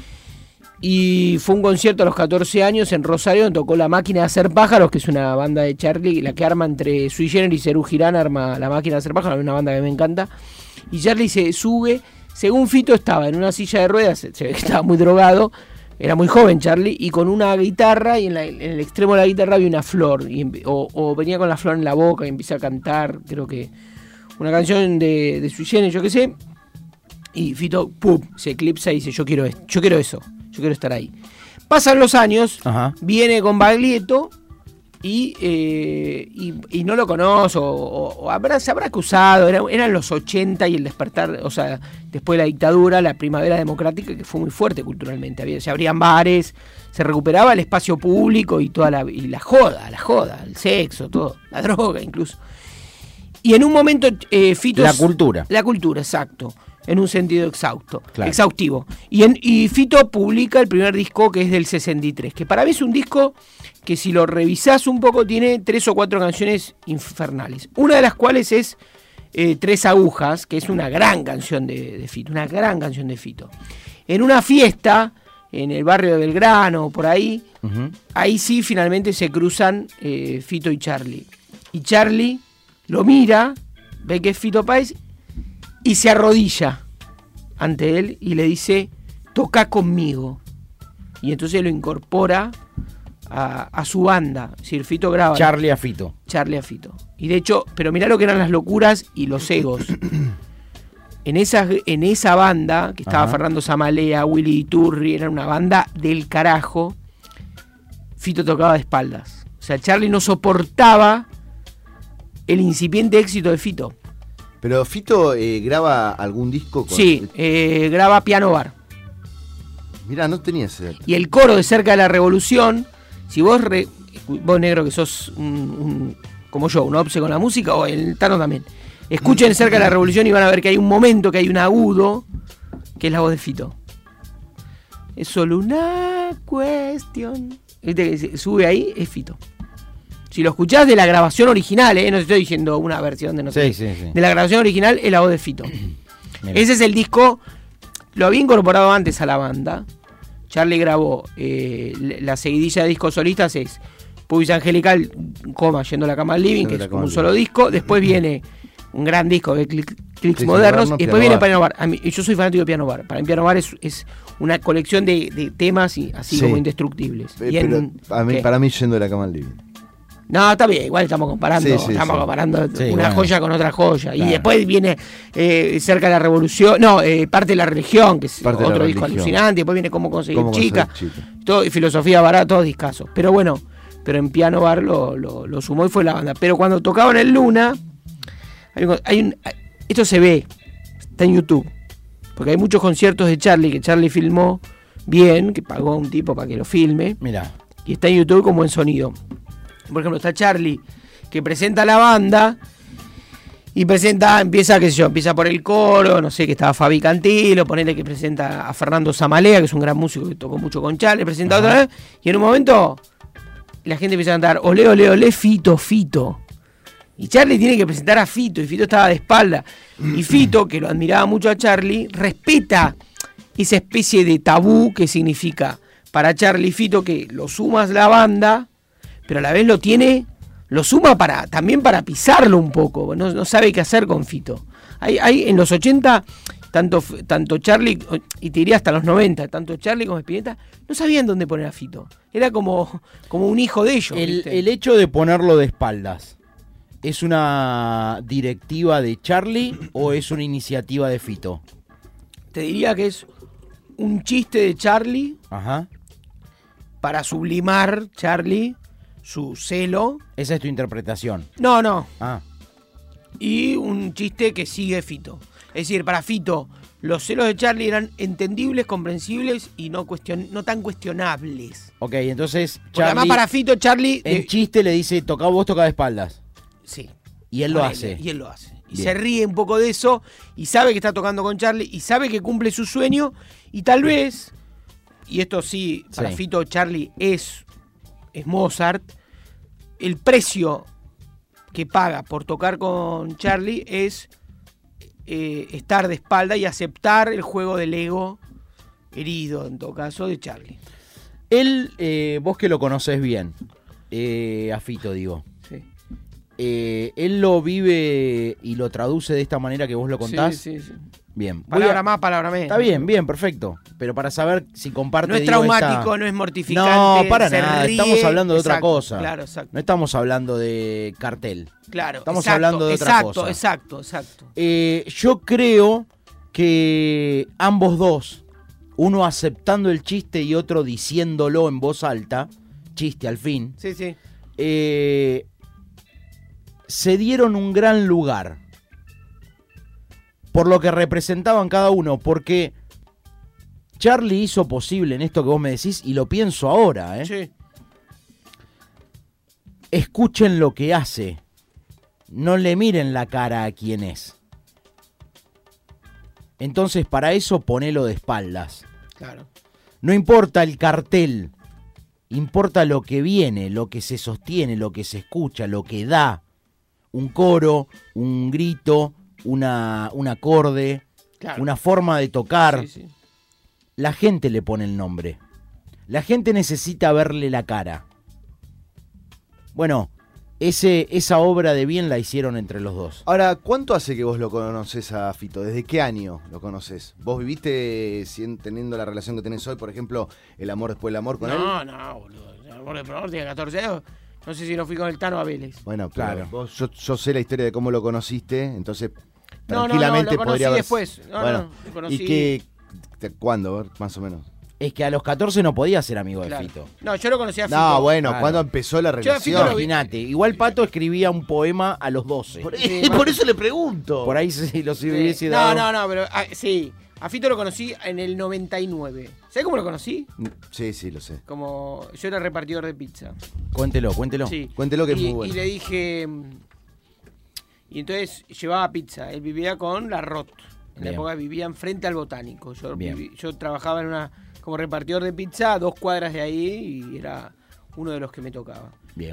Y fue un concierto a los catorce años en Rosario, donde tocó La Máquina de Hacer Pájaros, que es una banda de Charlie, la que arma entre Sui Generis y Serú Girán, arma La Máquina de Hacer Pájaros, una banda que me encanta. Y Charlie se sube, según Fito estaba en una silla de ruedas, se, se ve que estaba muy drogado, era muy joven Charlie, y con una guitarra, y en, la- en el extremo de la guitarra había una flor, y empe- o, o venía con la flor en la boca y empieza a cantar, creo que una canción de, de Sui Generis, yo qué sé, y Fito, ¡pum!, se eclipsa y dice, yo quiero esto, yo quiero eso, yo quiero estar ahí. Pasan los años, Ajá. viene con Baglietto y, eh, y, y no lo conoce, o, o- o habrá, se habrá acusado, era- eran los ochenta y el despertar, o sea, después de la dictadura, la primavera democrática, que fue muy fuerte culturalmente, había, se abrían bares, se recuperaba el espacio público y toda la, y la joda, la joda, el sexo, todo, la droga incluso. Y en un momento eh, Fito... La cultura. La cultura, exacto. En un sentido exhausto, Claro. exhaustivo. Y, en, y Fito publica el primer disco, que es del sesenta y tres, que para mí es un disco que, si lo revisás un poco, tiene tres o cuatro canciones infernales. Una de las cuales es eh, Tres Agujas, que es una gran canción de, de Fito, una gran canción de Fito. En una fiesta, en el barrio de Belgrano, por ahí, Ujú. ahí sí finalmente se cruzan eh, Fito y Charlie. Y Charlie lo mira, ve que es Fito Páez y se arrodilla ante él y le dice, toca conmigo. Y entonces lo incorpora a, a su banda. Es decir, Fito graba Charlie a Fito. Charlie a Fito. Y de hecho, pero mirá lo que eran las locuras y los egos. En esa, en esa banda, que estaba Ajá. Fernando Zamalea, Willy Iturri, era una banda del carajo, Fito tocaba de espaldas. O sea, Charlie no soportaba el incipiente éxito de Fito. Pero Fito eh, graba algún disco con... Sí, eh, graba Piano Bar. Mirá, no tenía ese dato. Y el coro de Cerca de la Revolución, si vos, re- vos negro que sos un, un- como yo, un obse con la música, o el Tano también, escuchen Cerca de la Revolución y van a ver que hay un momento, que hay un agudo, que es la voz de Fito. Es solo una cuestión. Viste que se sube ahí, es Fito. Si lo escuchás de la grabación original, ¿eh? No te estoy diciendo una versión de no sé. Sí, sí, sí. De la grabación original es la voz de Fito. Mira. Ese es el disco, lo había incorporado antes a la banda. Charlie grabó eh, la seguidilla de discos solistas es Pubis Angelical, coma, Yendo a la cama al living, Yendo que a la es cama como un al solo disco. Después viene un gran disco de Clics Clics Modernos. Modernos, Y después viene Piano Piano Bar. A mí, yo soy fanático de Piano Bar. Para mí Piano Bar es, es una colección de, de temas y, así Sí. como indestructibles. Eh, Y en- pero a mí- ¿qué? para mí yendo de la cama al living. No, está bien, igual estamos comparando, Sí, sí, estamos sí. comparando Sí, una bueno. joya con otra joya. Claro. Y después viene eh, Cerca de la Revolución, no, eh, Parte de la Religión, que es Parte de la otro disco Religión. alucinante, después viene Cómo conseguir ¿Cómo chica, conseguir chica? todo, y Filosofía Barata, todos discazos. Pero bueno, pero en Piano Bar lo, lo, lo sumó y fue la banda. Pero cuando tocaban en Luna, hay un, hay un- esto se ve, está en YouTube, porque hay muchos conciertos de Charlie que Charlie filmó bien, que pagó a un tipo para que lo filme. Mira. Y está en YouTube como en sonido. Por ejemplo, está Charlie, que presenta a la banda y presenta, empieza, qué sé yo, empieza por el coro, no sé, que estaba Fabi Cantilo, ponele que presenta a Fernando Zamalea, que es un gran músico que tocó mucho con Charlie, presenta Ajá. otra vez, y en un momento la gente empieza a cantar, olé, olé, olé, Fito, Fito. Y Charlie tiene que presentar a Fito, y Fito estaba de espalda. Y Fito, que lo admiraba mucho a Charlie, respeta esa especie de tabú que significa para Charlie Fito que lo sumas la banda, pero a la vez lo tiene, lo suma para también para pisarlo un poco, no, no sabe qué hacer con Fito. Hay, hay en los ochenta, tanto, tanto Charlie, y te diría hasta los noventa, tanto Charlie como Spinetta, no sabían dónde poner a Fito. Era como, como un hijo de ellos. El, ¿viste? el hecho de ponerlo de espaldas, ¿es una directiva de Charlie o es una iniciativa de Fito? Te diría que es un chiste de Charlie Ajá. para sublimar, Charlie, su celo. Esa es tu interpretación. No, no. Ah, Y un chiste que sigue Fito. Es decir, para Fito, los celos de Charlie eran entendibles, comprensibles y no, cuestion no tan cuestionables. ok, entonces Porque además Charlie para Fito, Charlie... en eh, chiste le dice, toca vos, toca de espaldas. sí. Y él lo Ponele, hace. Y él lo hace. Y Bien. se ríe un poco de eso y sabe que está tocando con Charlie y sabe que cumple su sueño y tal vez, y esto sí, para Sí. Fito Charlie es, es Mozart, el precio que paga por tocar con Charlie es eh, estar de espalda y aceptar el juego del ego herido, en todo caso, de Charlie. Él, eh, vos que lo conocés bien, eh, a Fito digo, Sí. eh, él lo vive y lo traduce de esta manera que vos lo contás. Sí, sí, sí. Bien. Voy Palabra a- más, palabra menos. Está bien, bien, perfecto. Pero para saber si comparte... No es digo, traumático, esta- no es mortificante. No, para se nada. ríe. Estamos hablando de otra Exacto, cosa. Claro, exacto. No estamos hablando de cartel. Claro, Estamos exacto, hablando de otra exacto, cosa. Exacto, exacto, Eh, yo creo que ambos dos, uno aceptando el chiste y otro diciéndolo en voz alta, chiste al fin, Sí, sí. eh, se dieron un gran lugar por lo que representaban cada uno, porque Charlie hizo posible en esto que vos me decís, y lo pienso ahora, ¿eh? Sí. Escuchen lo que hace, no le miren la cara a quien es. Entonces para eso ponelo de espaldas. Claro. No importa el cartel, importa lo que viene, lo que se sostiene, lo que se escucha, lo que da. Un coro, un grito, una, un acorde, Claro. una forma de tocar. Sí, sí. La gente le pone el nombre. La gente necesita verle la cara. Bueno, ese, esa obra de bien la hicieron entre los dos. Ahora, ¿cuánto hace que vos lo conoces a Fito? ¿Desde qué año lo conoces? ¿Vos viviste sien- teniendo la relación que tenés hoy, por ejemplo, el amor después del amor con él? No, no, boludo. El amor de Pronor tiene catorce años. No sé si no fui con el Tano a Vélez. Bueno, claro. Claro. Vos, yo, yo sé la historia de cómo lo conociste, entonces No, no, no, tranquilamente lo conocí podría haber... después. No, bueno, no, lo conocí. ¿y qué? te- ¿Cuándo? A ver, más o menos. Es que a los catorce no podía ser amigo Claro. de Fito. No, yo lo conocí a Fito. No, bueno, Claro. ¿cuándo empezó la Yo a Fito relación? lo vi- Imagínate. Igual Pato escribía un poema a los doce. Por, Sí, por más- eso le pregunto. Por ahí sí los Sí. hubiese No, dado. no, no, pero ah, sí. A Fito lo conocí en el noventa y nueve. ¿Sabés cómo lo conocí? Sí, sí, lo sé. Como yo era repartidor de pizza. Cuéntelo, cuéntelo. Sí. Cuéntelo que es y, muy bueno. Y le dije. mm, Y entonces llevaba pizza. Él vivía con la Rot. En la Bien. época vivían frente al Botánico. Yo, Bien. viví- yo trabajaba en una como repartidor de pizza a dos cuadras de ahí y era uno de los que me tocaba. Bien.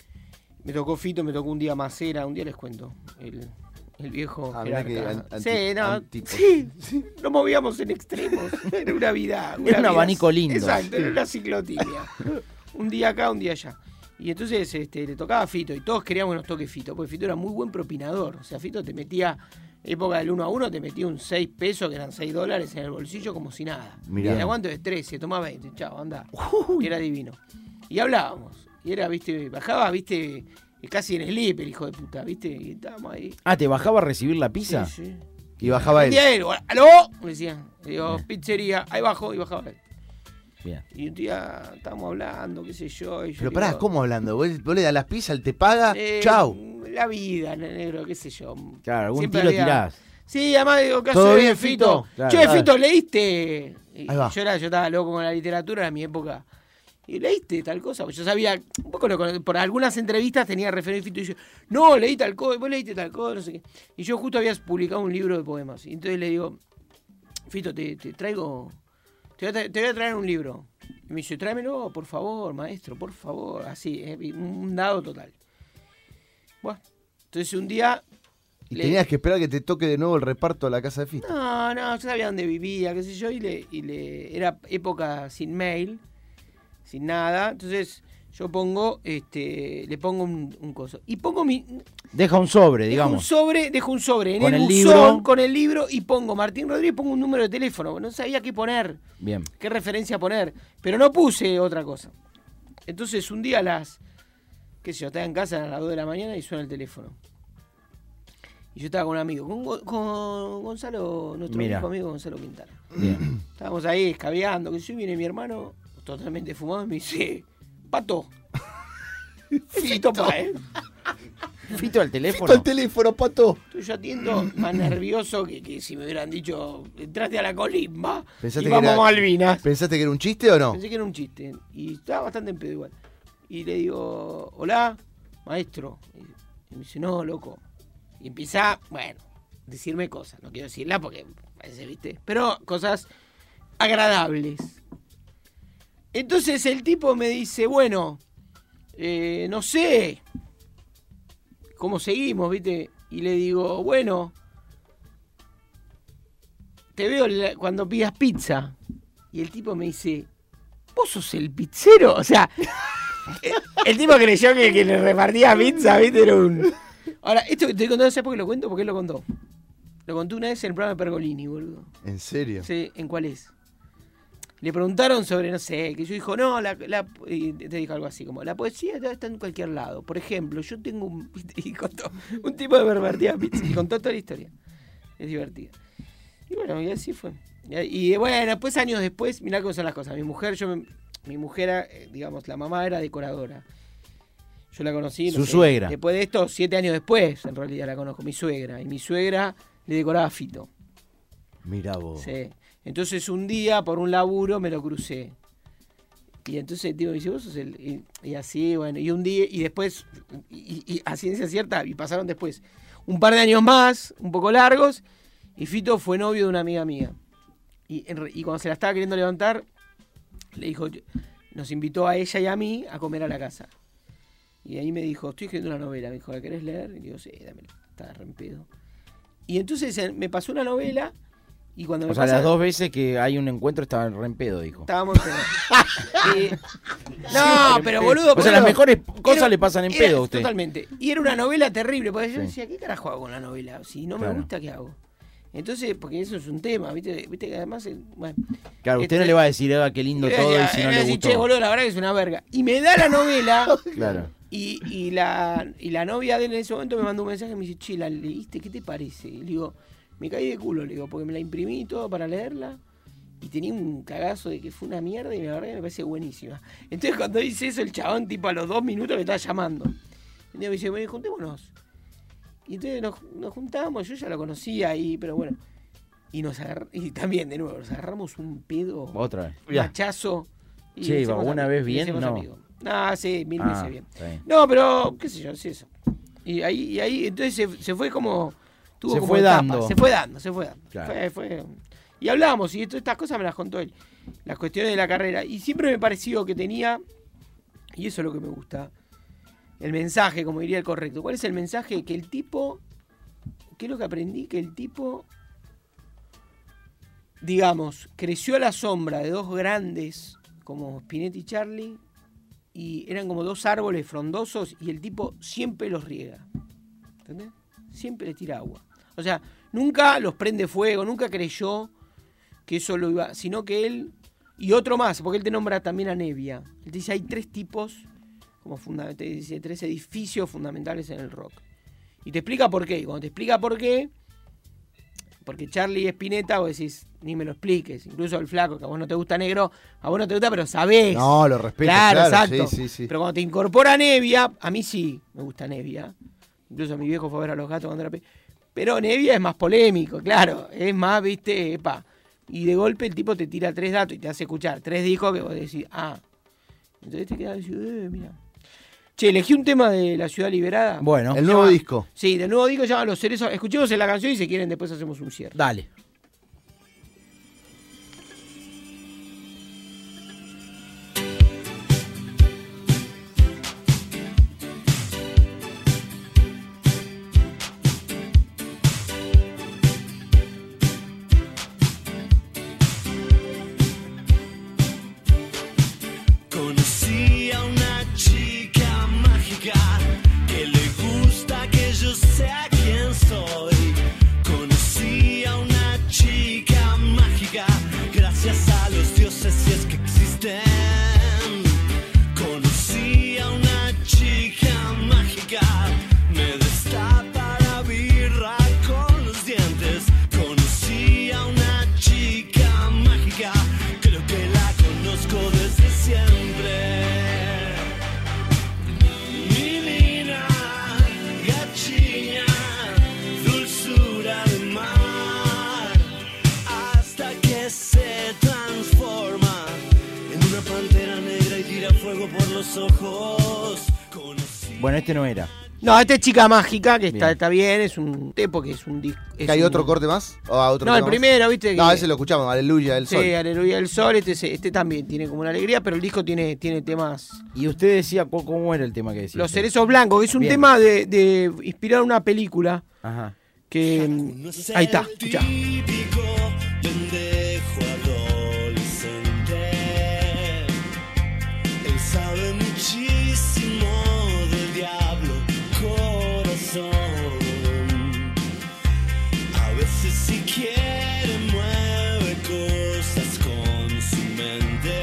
Me tocó Fito, me tocó un día Macera, un día les cuento. El, el viejo Ah, mirá jerarca. que an- anti- sí, no, antipos. sí, sí, nos movíamos en extremos. Era una vida. Era un vida- abanico lindo. Exacto, era una ciclotimia. Un día acá, un día allá. Y entonces este, le tocaba a Fito y todos queríamos que nos toque Fito, porque Fito era muy buen propinador. O sea, Fito te metía, época del uno a uno, te metía un seis pesos, que eran seis dólares en el bolsillo como si nada. Mirá. Y el aguanto de trece, tomaba veinte, chao, anda. Y era divino. Y hablábamos. Y era, viste, bajaba, viste, casi en slip el hijo de puta, viste, y estábamos ahí. Ah, ¿te bajaba a recibir la pizza? Sí, sí. Y bajaba Un él. día él, ¿aló? Me decía, le digo, pizzería, ahí bajo, y bajaba él. Bien. Y un día estábamos hablando, qué sé yo. Y yo Pero le pará, digo, ¿cómo hablando? Vos, vos le das las pizzas, él te paga, eh, chau. La vida, negro, qué sé yo. Claro, algún Siempre tiro había- tirás. Sí, además digo, ¿qué ¿Todo haces, bien, Fito? Fito? Claro. Che, Claro. Fito, ¿leíste? Y Ahí va. yo, era, yo estaba loco con la literatura, era mi época. Y leíste tal cosa, pues yo sabía, un poco lo cono- por algunas entrevistas tenía referencia a Fito y yo, no, leí tal cosa, vos leíste tal cosa, no sé qué. Y yo justo había publicado un libro de poemas. Y entonces le digo, Fito, te, te traigo, te voy, a tra- te voy a traer un libro. Y me dice, tráemelo, por favor, maestro, por favor, así, eh, un dado total. Bueno, entonces un día... Y le- tenías que esperar que te toque de nuevo el reparto a la casa de Fito. no, no, yo sabía dónde vivía, qué sé yo, y le, y le era época sin mail, sin nada, entonces yo pongo, este, le pongo un, un coso. Y pongo mi, Deja un sobre, dejo digamos. un sobre, dejo un sobre en Con el, el buzón, libro. con el libro, y pongo Martín Rodríguez, pongo un número de teléfono, no sabía qué poner, Bien. qué referencia poner, pero no puse otra cosa. Entonces un día a las, qué sé yo, estaba en casa a las dos de la mañana y suena el teléfono. Y yo estaba con un amigo, con, Go- con Gonzalo, nuestro Mira. viejo amigo Gonzalo Quintana. Bien. Estábamos ahí escabeando, que yo viene mi hermano, totalmente fumado, y me dice, Pato. Fito, pa, ¿eh? Fito al Fito teléfono. al teléfono, pato. Estoy yo atiendo más nervioso que, que si me hubieran dicho, entraste a la colimba y ¿Pensaste que vamos era- a Malvinas. ¿Pensaste que era un chiste o no? Pensé que era un chiste. Y estaba bastante en pedo igual. Y le digo, hola, maestro. Y me dice, no, loco. Y empieza, bueno, decirme cosas. No quiero decirla porque parece, viste. Pero cosas agradables. Entonces el tipo me dice, bueno, eh, no sé cómo seguimos, viste. Y le digo, bueno, te veo la- cuando pidas pizza. Y el tipo me dice, ¿vos sos el pizzero? O sea, el, el tipo creyó que, que le repartía pizza, ¿viste? Era un... Ahora, esto que te estoy contando, ¿sabes por qué lo cuento? Porque él lo contó. Lo contó una vez en el programa de Pergolini, boludo. ¿En serio? Sí, ¿en cuál es? Le preguntaron sobre, no sé, que yo dijo, no, la, la, y te dijo algo así, como, la poesía está en cualquier lado. Por ejemplo, yo tengo un, y contó, un tipo de pervertida pizza, y contó toda la historia. Es divertida. Y bueno, y así fue. Y, y bueno, después, años después, mirá cómo son las cosas. Mi mujer, yo, me- mi mujer, era, eh, digamos, la mamá era decoradora. Yo la conocí. no Su sé, suegra. Después de esto, siete años después, en realidad la conozco, mi suegra. Y mi suegra le decoraba a Fito. Mirá vos. Sí. Entonces un día, por un laburo, me lo crucé. Y entonces el tipo me dice, vos sos el... Y, y así, bueno, y un día, y después, y, y a ciencia cierta, y pasaron después un par de años más, un poco largos, y Fito fue novio de una amiga mía. Y, en re- y cuando se la estaba queriendo levantar, le dijo, nos invitó a ella y a mí a comer a la casa. Y ahí me dijo, estoy escribiendo una novela. Me dijo, ¿la querés leer? Y digo, sí, dámela. Estaba re en pedo. Y entonces eh, me pasó una novela, y cuando me O sea, pasa- las dos veces que hay un encuentro estaban re en pedo, dijo. Estábamos en pedo. Y- No, pero boludo. O sea, boludo, las mejores cosas era- le pasan en era- pedo a usted. Totalmente. Y era una novela terrible, porque yo Sí. decía, ¿qué carajo hago con la novela? Si no me Claro. gusta, ¿qué hago? Entonces, porque eso es un tema, ¿viste? ¿Viste que además, eh, bueno. Claro, usted Este- no le va a decir, Eva, qué lindo Y todo, decía, y si no y le decía, gustó. che, boludo, la verdad que es una verga. Y me da la novela, Claro. Y, y, la, y la novia de él en ese momento me mandó un mensaje y me dice, che, ¿la leíste? ¿Qué te parece? Y le digo, me caí de culo, le digo, porque me la imprimí y todo para leerla. Y tenía un cagazo de que fue una mierda y la verdad que me parece buenísima. Entonces cuando dice eso, el chabón tipo a los dos minutos me estaba llamando. Y me dice, bueno, juntémonos. Y entonces nos, nos juntamos, yo ya lo conocía ahí, pero bueno. Y nos agarr... y también de nuevo, nos agarramos un pedo. Otra vez. Un hachazo. Y Sí, hicimos ¿alguna amigos, vez y bien? hicimos No. amigos. Ah, sí, mil Ah, veces bien. está bien. No, pero, qué sé yo, sí eso. Y ahí, y ahí entonces se, se fue como... Tuvo Se como fue etapas. dando. Se fue dando, se fue dando. Claro. Fue, fue... Y hablamos, y todas estas cosas me las contó él. Las cuestiones de la carrera. Y siempre me pareció que tenía, y eso es lo que me gusta, el mensaje, como diría el correcto. ¿Cuál es el mensaje? Que el tipo... ¿Qué es lo que aprendí? Que el tipo... digamos, creció a la sombra de dos grandes como Spinetta y Charlie y eran como dos árboles frondosos y el tipo siempre los riega. ¿Entendés? Siempre le tira agua. O sea, nunca los prende fuego, nunca creyó que eso lo iba... Sino que él... Y otro más, porque él te nombra también a Nevia. Él te dice, hay tres tipos, como funda, te dice, tres edificios fundamentales en el rock. Y te explica por qué. Y cuando te explica por qué... Porque Charlie y Spinetta, vos decís, ni me lo expliques. Incluso el flaco, que a vos no te gusta negro, a vos no te gusta, pero sabés. No, lo respeto, Claro, claro, exacto. sí, sí, sí. Pero cuando te incorpora Nevia, a mí sí me gusta Nevia. Incluso mi viejo fue a ver a los gatos cuando era pe... Pero Nevia es más polémico, claro. Es más, viste, epa. Y de golpe el tipo te tira tres datos y te hace escuchar tres discos que vos decís, ah. Entonces te quedas diciendo, eh, mira. Che, elegí un tema de La Ciudad Liberada. Bueno, El nuevo llama- disco. Sí, del nuevo disco se llama Los Cerezos. Escuchemos en la canción y si quieren después hacemos un cierre. dale. Conocí a una chica mágica que le gusta que yo sea quien soy. Conocí a una chica mágica gracias a los dioses si es que existen. Conocí a una chica mágica, me destapa la birra con los dientes. Conocí a una chica mágica, creo que la conozco desde siempre. Milina, gachiña, dulzura del mar, hasta que se transforma en una pantera negra y tira fuego por los ojos. Conocí Bueno, este no era. No, esta es Chica Mágica, que está, Bien. está bien, es un tepo que es un disco. ¿Que hay otro corte más? ¿O a otro No, el tema más? primero, viste. No, que- ese lo escuchamos, Aleluya, el Sí, sol. Aleluya del Sol, este, se- este también tiene como una alegría, pero el disco tiene, tiene temas. Y usted decía, ¿cómo- ¿cómo era el tema que decía? Los usted? Cerezos Blancos, que es un Bien. tema de, de inspirar una película Ajá. que. No es Ahí está, el escuchá. típico pendejo adolescente. Él sabe muchísimo del diablo corazón. A veces si quiere mueve cosas con su mente.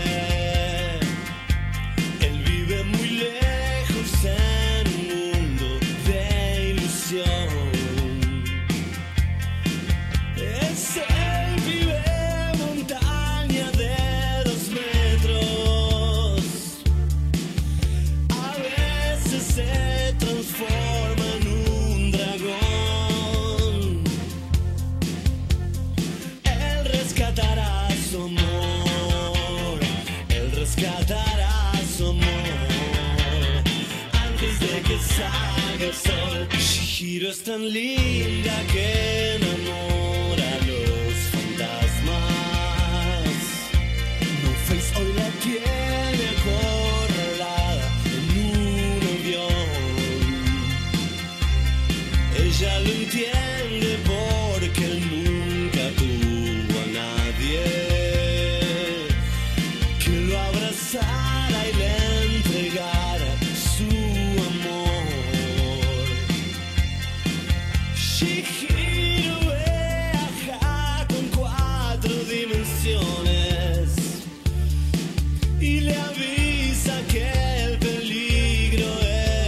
Él vive muy lejos en un mundo de ilusión. Es el pibe montaña de dos metros. A veces se transforma en un dragón. Él rescatará su amor. Él rescatará su amor antes de que salga el sol. Shihiro es tan linda que enamora a los fantasmas. No Face hoy la tiene acorralada en un avión. Ella lo entiende porque él nunca tuvo a nadie que lo abrazara y le entregara su amor. Shihiro viaja con cuatro dimensiones y le avisa que el peligro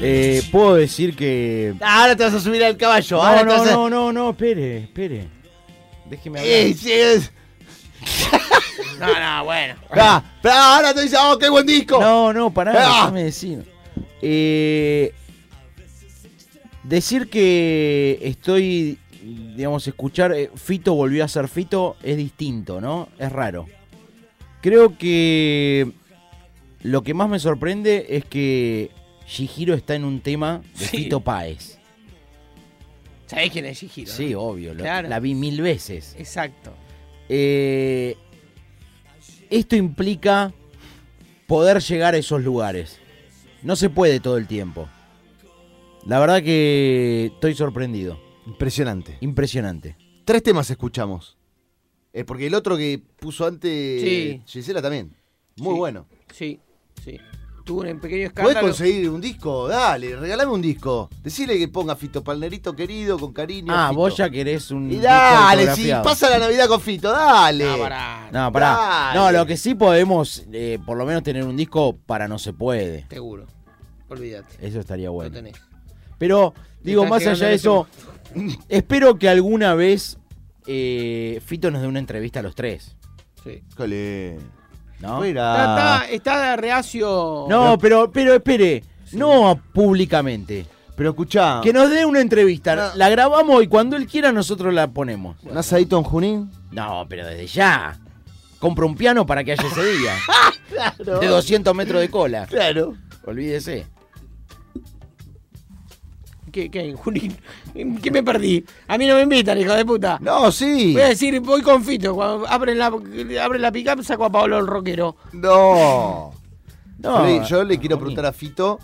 Eh, puedo decir que... Ahora te vas a subir al caballo. No, ahora te no, vas a... no, no, no, espere, espere. Déjeme hablar. Eh, sí, es- No, no, bueno. Ah, pero ahora te dice, oh, qué buen disco. No, no, pará, Ah. déjame decir. Eh, decir que estoy, digamos, escuchar eh, Fito volvió a ser Fito es distinto, ¿no? Es raro. Creo que lo que más me sorprende es que Chihiro está en un tema de Sí. Fito Páez. ¿Sabés quién es Chihiro? no? Sí, obvio, lo- Claro. la vi mil veces. Exacto. Eh, esto implica poder llegar a esos lugares. No se puede todo el tiempo. La verdad que estoy sorprendido. Impresionante. Impresionante. Tres temas escuchamos. Eh, porque el otro que puso antes Sí. Gisela también. Muy Sí. bueno. Sí, sí. Tuvo un pequeño ¿Podés escándalo. conseguir un disco? Dale, regalame un disco. Decile que ponga Fito Palnerito querido, con cariño. Ah, Fito. vos ya querés un. Y disco dale, si autografiado. pasa la Navidad con Fito, dale. No, pará. No, pará. Dale. No, lo que sí podemos, eh, por lo menos tener un disco para No Se Puede. Seguro. Olvídate. Eso estaría Lo bueno. tenés. Pero, digo, están más allá de llegando eso, espero que alguna vez eh, Fito nos dé una entrevista a los tres. Sí. Cole. ¿No? Está, Fuera. está, está reacio. No, pero, pero espere, no públicamente. Pero escuchá, Que nos dé una entrevista, No. la grabamos y cuando él quiera nosotros la ponemos. ¿un asadito en Junín? No, pero desde ya. Compra un piano para que haya ese día. Claro. De doscientos metros de cola. Claro. Olvídese. ¿Qué, qué, Junín? ¿Qué me perdí? A mí no me invitan, hijo de puta. No, sí. Voy a decir, voy con Fito. Cuando abren la, abren la pick-up, saco a Pablo el rockero. No. No, yo le, yo le quiero Junín. preguntar a Fito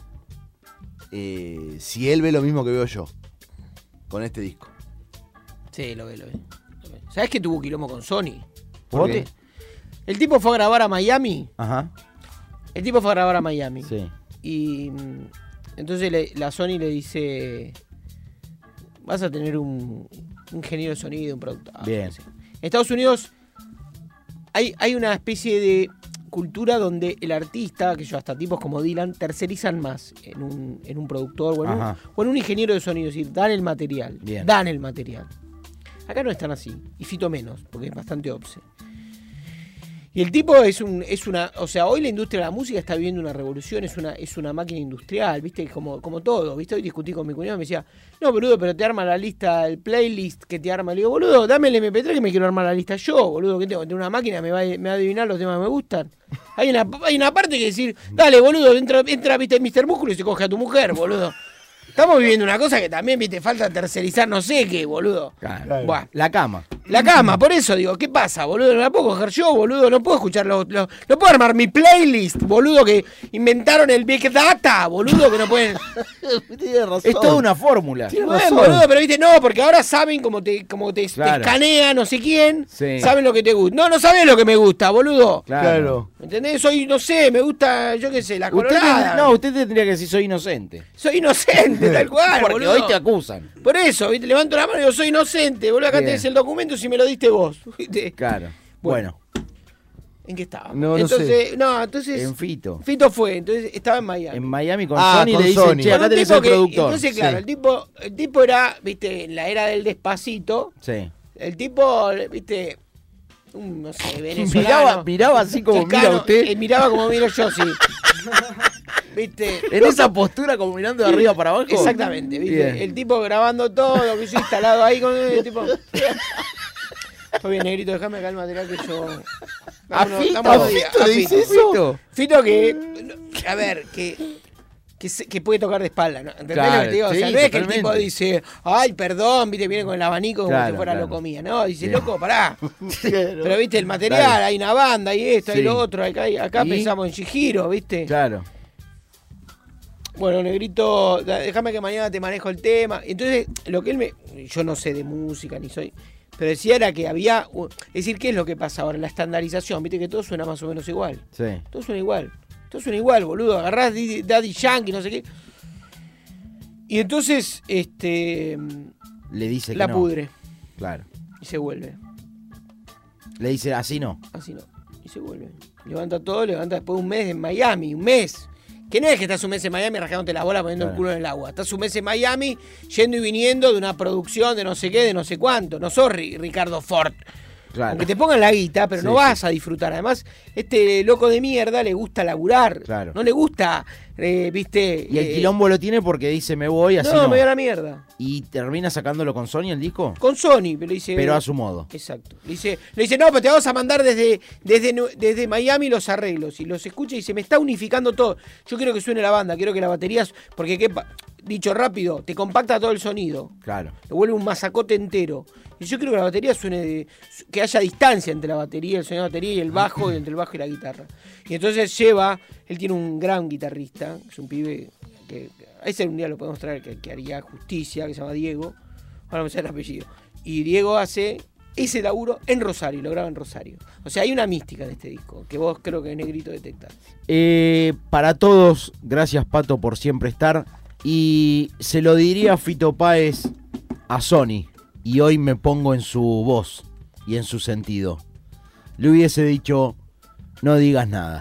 eh, si él ve lo mismo que veo yo con este disco. Sí, lo ve, lo ve. lo ve. ¿Sabés que tuvo quilombo con Sony? ¿Por ¿Vos qué? te- El tipo fue a grabar a Miami. Ajá. El tipo fue a grabar a Miami. Sí. Y mm, entonces le- la Sony le dice, vas a tener un, un ingeniero de sonido, un productor. Bien. no sé. En Estados Unidos hay, hay una especie de cultura donde el artista, que yo hasta tipos como Dylan, tercerizan más en un, en un productor o en un, Ajá. o en un ingeniero de sonido. Es decir, dan el material. Bien. Dan el material. Acá no están así. Y Fito menos, porque es bastante obse. Y el tipo es un, es una, o sea, hoy la industria de la música está viviendo una revolución, es una, es una máquina industrial, viste, como, como todo, viste, hoy discutí con mi cuñado y me decía, no, boludo, pero te arma la lista, el playlist que te arma, le digo, boludo, dame el eme pe tres que me quiero armar la lista yo, boludo, que tengo, tengo una máquina, me va, a- me va a adivinar los temas que me gustan. Hay una, hay una parte que decir, dale, boludo, entra, entra, viste, mister Músculo y se coge a tu mujer, boludo. Estamos viviendo una cosa que también, viste, falta tercerizar no sé qué, boludo. Claro. Buah. La cama. La cama, por eso digo, ¿qué pasa, boludo? No la puedo coger yo, boludo, no puedo escuchar los, los- no puedo armar mi playlist, boludo, que inventaron el Big Data, boludo, que no pueden. Tiene razón. Es toda una fórmula. Tiene Bueno, razón. boludo, pero viste, no, porque ahora saben cómo te, cómo te, te Claro. escanea no sé quién, Sí. saben lo que te gusta. No, no sabes lo que me gusta, boludo. Claro. ¿Me entendés? Soy, no sé, me gusta, yo qué sé, la Usted colorada. tendría- no, usted tendría que decir soy inocente. Soy inocente, tal cual, Porque boludo. hoy te acusan. Por eso, ¿viste? Levanto la mano y digo, soy inocente, boludo, acá Bien. tenés el documento si me lo diste vos. ¿Viste? Claro. Bueno. Bueno, ¿En qué estaba? No, no entonces, no, entonces. en Fito. Fito fue, entonces estaba en Miami. En Miami con Ah, Sony con le dicen, Sony. che, Con acá un tenés tipo el que- productor. Entonces, claro, Sí. el tipo, el tipo era, viste, en la era del despacito, Sí. el tipo, viste, un, no sé, venezolano. Miraba, miraba así como chicano, mira usted. eh, miraba como miro yo, sí. viste. En esa postura como mirando de arriba para abajo. Exactamente, viste. Bien. El tipo grabando todo, que yo instalado ahí con el tipo. Fue bien, negrito, déjame acá el material que yo. ¿A Vámonos, Fito? estamos ¿A a día, Fito a le Fito. dice eso? Fito. Fito que, a ver, que, que, se- que puede tocar de espalda, ¿no? ¿Entendés Claro, lo que te digo? O sea, sí, no es que el totalmente. tipo dice, ay, perdón, viste, viene con el abanico como Claro, si fuera claro. locomía. No, dice, Bien. loco, pará. Pero viste, el material, Claro. hay una banda, hay esto, hay Sí. lo otro, acá, acá ¿Y? pensamos en Chihiro, viste. Claro. Bueno, negrito, da- déjame que mañana te manejo el tema. Entonces, lo que él me. Yo no sé de música, ni soy. Pero decía era que había. u- Es decir, ¿qué es lo que pasa ahora? La estandarización, viste que todo suena más o menos igual. Sí. Todo suena igual. Todo suena igual, boludo. Agarrás Didi- Daddy Yankee, no sé qué. Y entonces, este. Le dice que La no. pudre. Claro. Y se vuelve. Le dice así no. Así no. Y se vuelve. Levanta todo, levanta después de un mes en Miami, un mes. Que no es que estás un mes en Miami rascándote la bola poniendo Claro. el culo en el agua. Estás un mes en Miami yendo y viniendo de una producción de no sé qué, de no sé cuánto. No sos Ri- Ricardo Ford. Claro. Aunque te pongan la guita, pero Sí, no vas sí. a disfrutar. Además, este loco de mierda le gusta laburar. Claro. No le gusta, eh, viste... Y el eh, quilombo lo tiene porque dice me voy, así no, no. me voy a la mierda. Y termina sacándolo con Sony el disco, Con Sony, pero le dice... pero a su modo. Exacto. Le dice, le dice, no, pero te vamos a mandar desde, desde, Nu- desde Miami los arreglos. Y los escucha y dice, me está unificando todo. Yo quiero que suene la banda, quiero que la batería... Porque, ¿qué pa- dicho rápido, te compacta todo el sonido. Claro. Te vuelve un masacote entero. Y yo quiero que la batería suene de... Que haya distancia entre la batería, el sonido de la batería y el bajo, y entre el bajo y la guitarra. Y entonces lleva... Él tiene un gran guitarrista, es un pibe que... A ese un día lo podemos traer, que, que haría justicia, que se llama Diego. Ahora me sale el apellido. Y Diego hace ese laburo en Rosario, lo graba en Rosario. O sea, hay una mística en este disco, que vos creo que Negrito detectás. Eh, para todos, gracias Pato por siempre estar. Y se lo diría Fito Páez a Sony. Y hoy me pongo en su voz y en su sentido. Le hubiese dicho, no digas nada.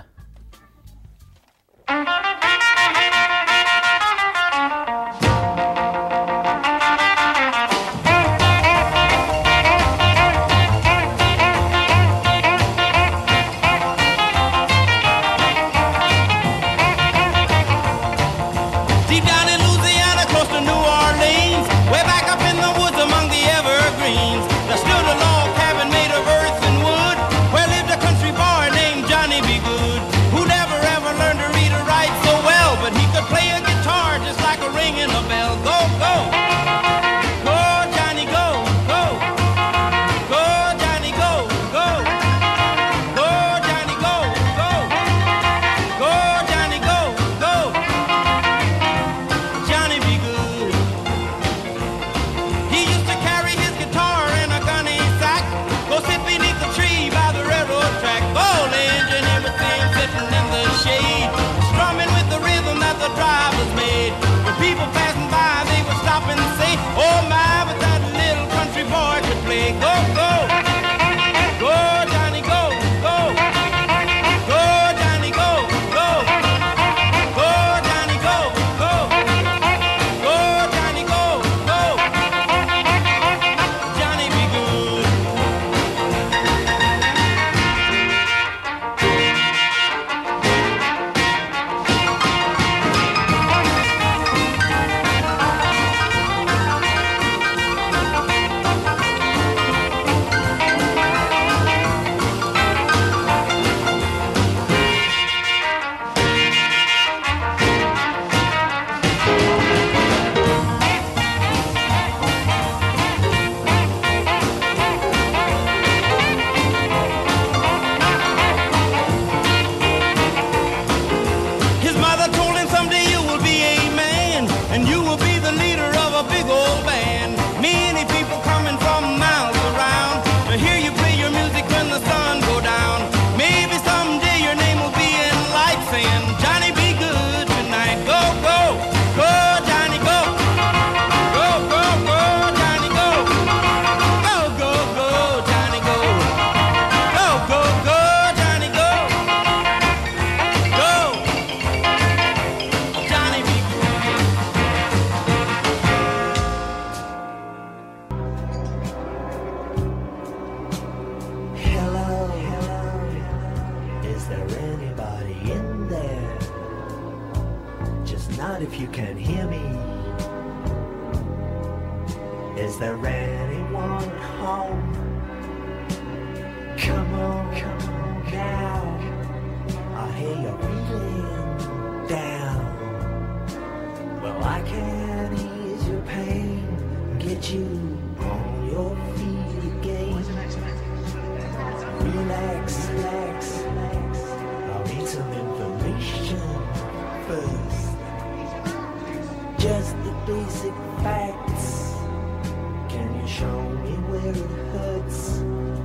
Deep down in Louisiana, close to New Orleans, way back up in the woods among the evergreens, there stood a log cabin made of earth and wood, where lived a country boy named Johnny B. Good, who never ever learned to read or write so well, but he could play a guitar just like a ringing a bell. Go, go! Go, Johnny, go, go! Go, Johnny, go, go! Go, Johnny, go, go! Go, Johnny, go, go! Johnny be good. He used to carry his guitar in a gunny sack, go sit beneath the tree by the railroad track. Gold engine, everything sitting in the shade, strumming with the rhythm that the drivers made. When people passing by, they would stop and say, oh my, but that little country boy could play. Go, go, go, Johnny, go, go, go, Johnny, go, go, go, Johnny, go, go. Go, Johnny, go, go. Johnny be good. His mother told him someday you will be a man, and you will be the leader of a big old band. Many people coming from miles around to hear you play your music when the sun go down. Maybe someday your name will be in lights saying, Johnny be good tonight. Go, go, go, Johnny, go. Go, go, go, Johnny, go. Go, go, go, Johnny, go. Go, go, go, Johnny, go. Go. Johnny be Hello, hello. Is there anybody in there? Just not if you can hear me. Is there anyone home? Come on, come on now. I hear you're feeling down. Well, I can ease your pain, get you on your feet again. Relax, relax, relax. I'll need some information first. Just the basic facts. Can you show me where it hurts?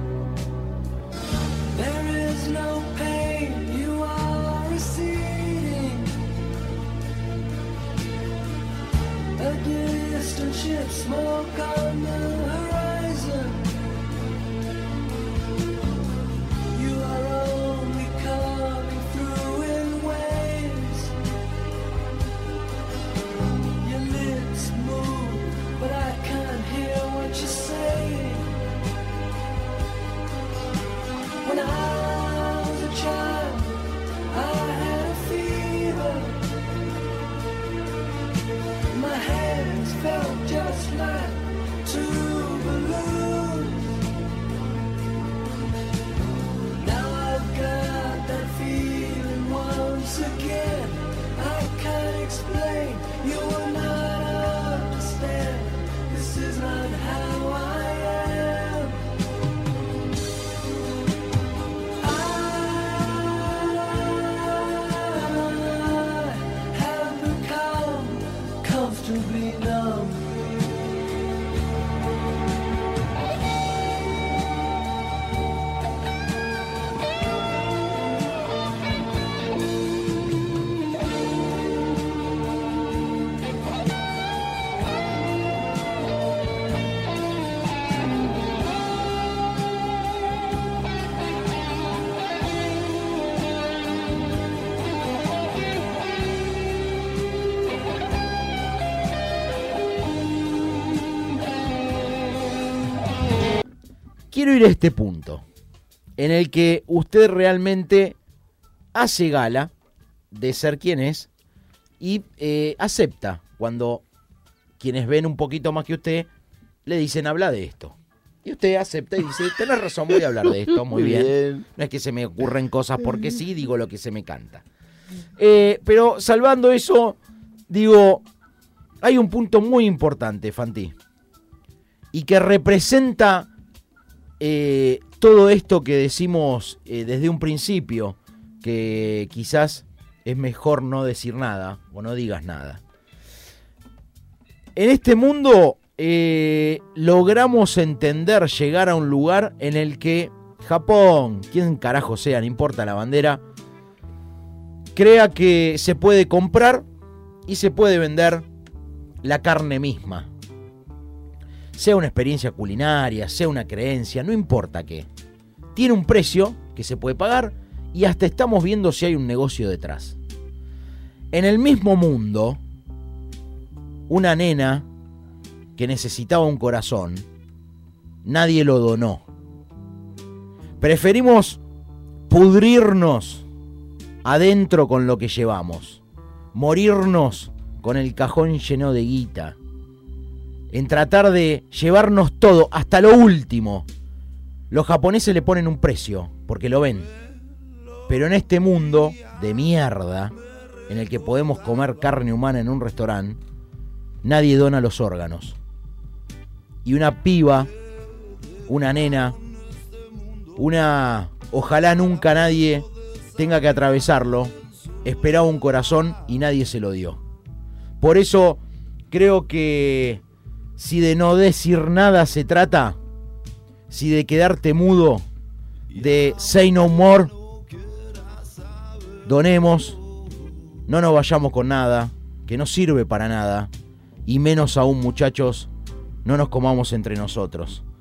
There is no pain, you are receding. A distant ship, smoke on the horizon. You are only coming through in waves. quiero ir a este punto, en el que usted realmente hace gala de ser quien es y eh, acepta cuando quienes ven un poquito más que usted le dicen habla de esto. Y usted acepta y dice, tenés razón, voy a hablar de esto, muy bien. bien. No es que se me ocurren cosas porque sí, digo lo que se me canta. Eh, pero salvando eso, digo, hay un punto muy importante, Fanti, y que representa eh, todo esto que decimos eh, desde un principio, que quizás es mejor no decir nada o no digas nada. En este mundo eh, logramos entender, llegar a un lugar en el que Japón, quien carajo sea, no importa la bandera, crea que se puede comprar y se puede vender la carne misma. Sea una experiencia culinaria, sea una creencia, no importa qué. Tiene un precio que se puede pagar y hasta estamos viendo si hay un negocio detrás. En el mismo mundo, una nena que necesitaba un corazón, nadie lo donó. Preferimos pudrirnos adentro con lo que llevamos, morirnos con el cajón lleno de guita, en tratar de llevarnos todo hasta lo último. Los japoneses le ponen un precio porque lo ven, pero en este mundo de mierda en el que podemos comer carne humana en un restaurante, nadie dona los órganos. Y una piba, una nena, una... ojalá nunca nadie tenga que atravesarlo, esperaba un corazón y nadie se lo dio. Por eso creo que si de no decir nada se trata, si de quedarte mudo, de say no more, donemos, no nos vayamos con nada, que no sirve para nada, y menos aún, muchachos, no nos comamos entre nosotros.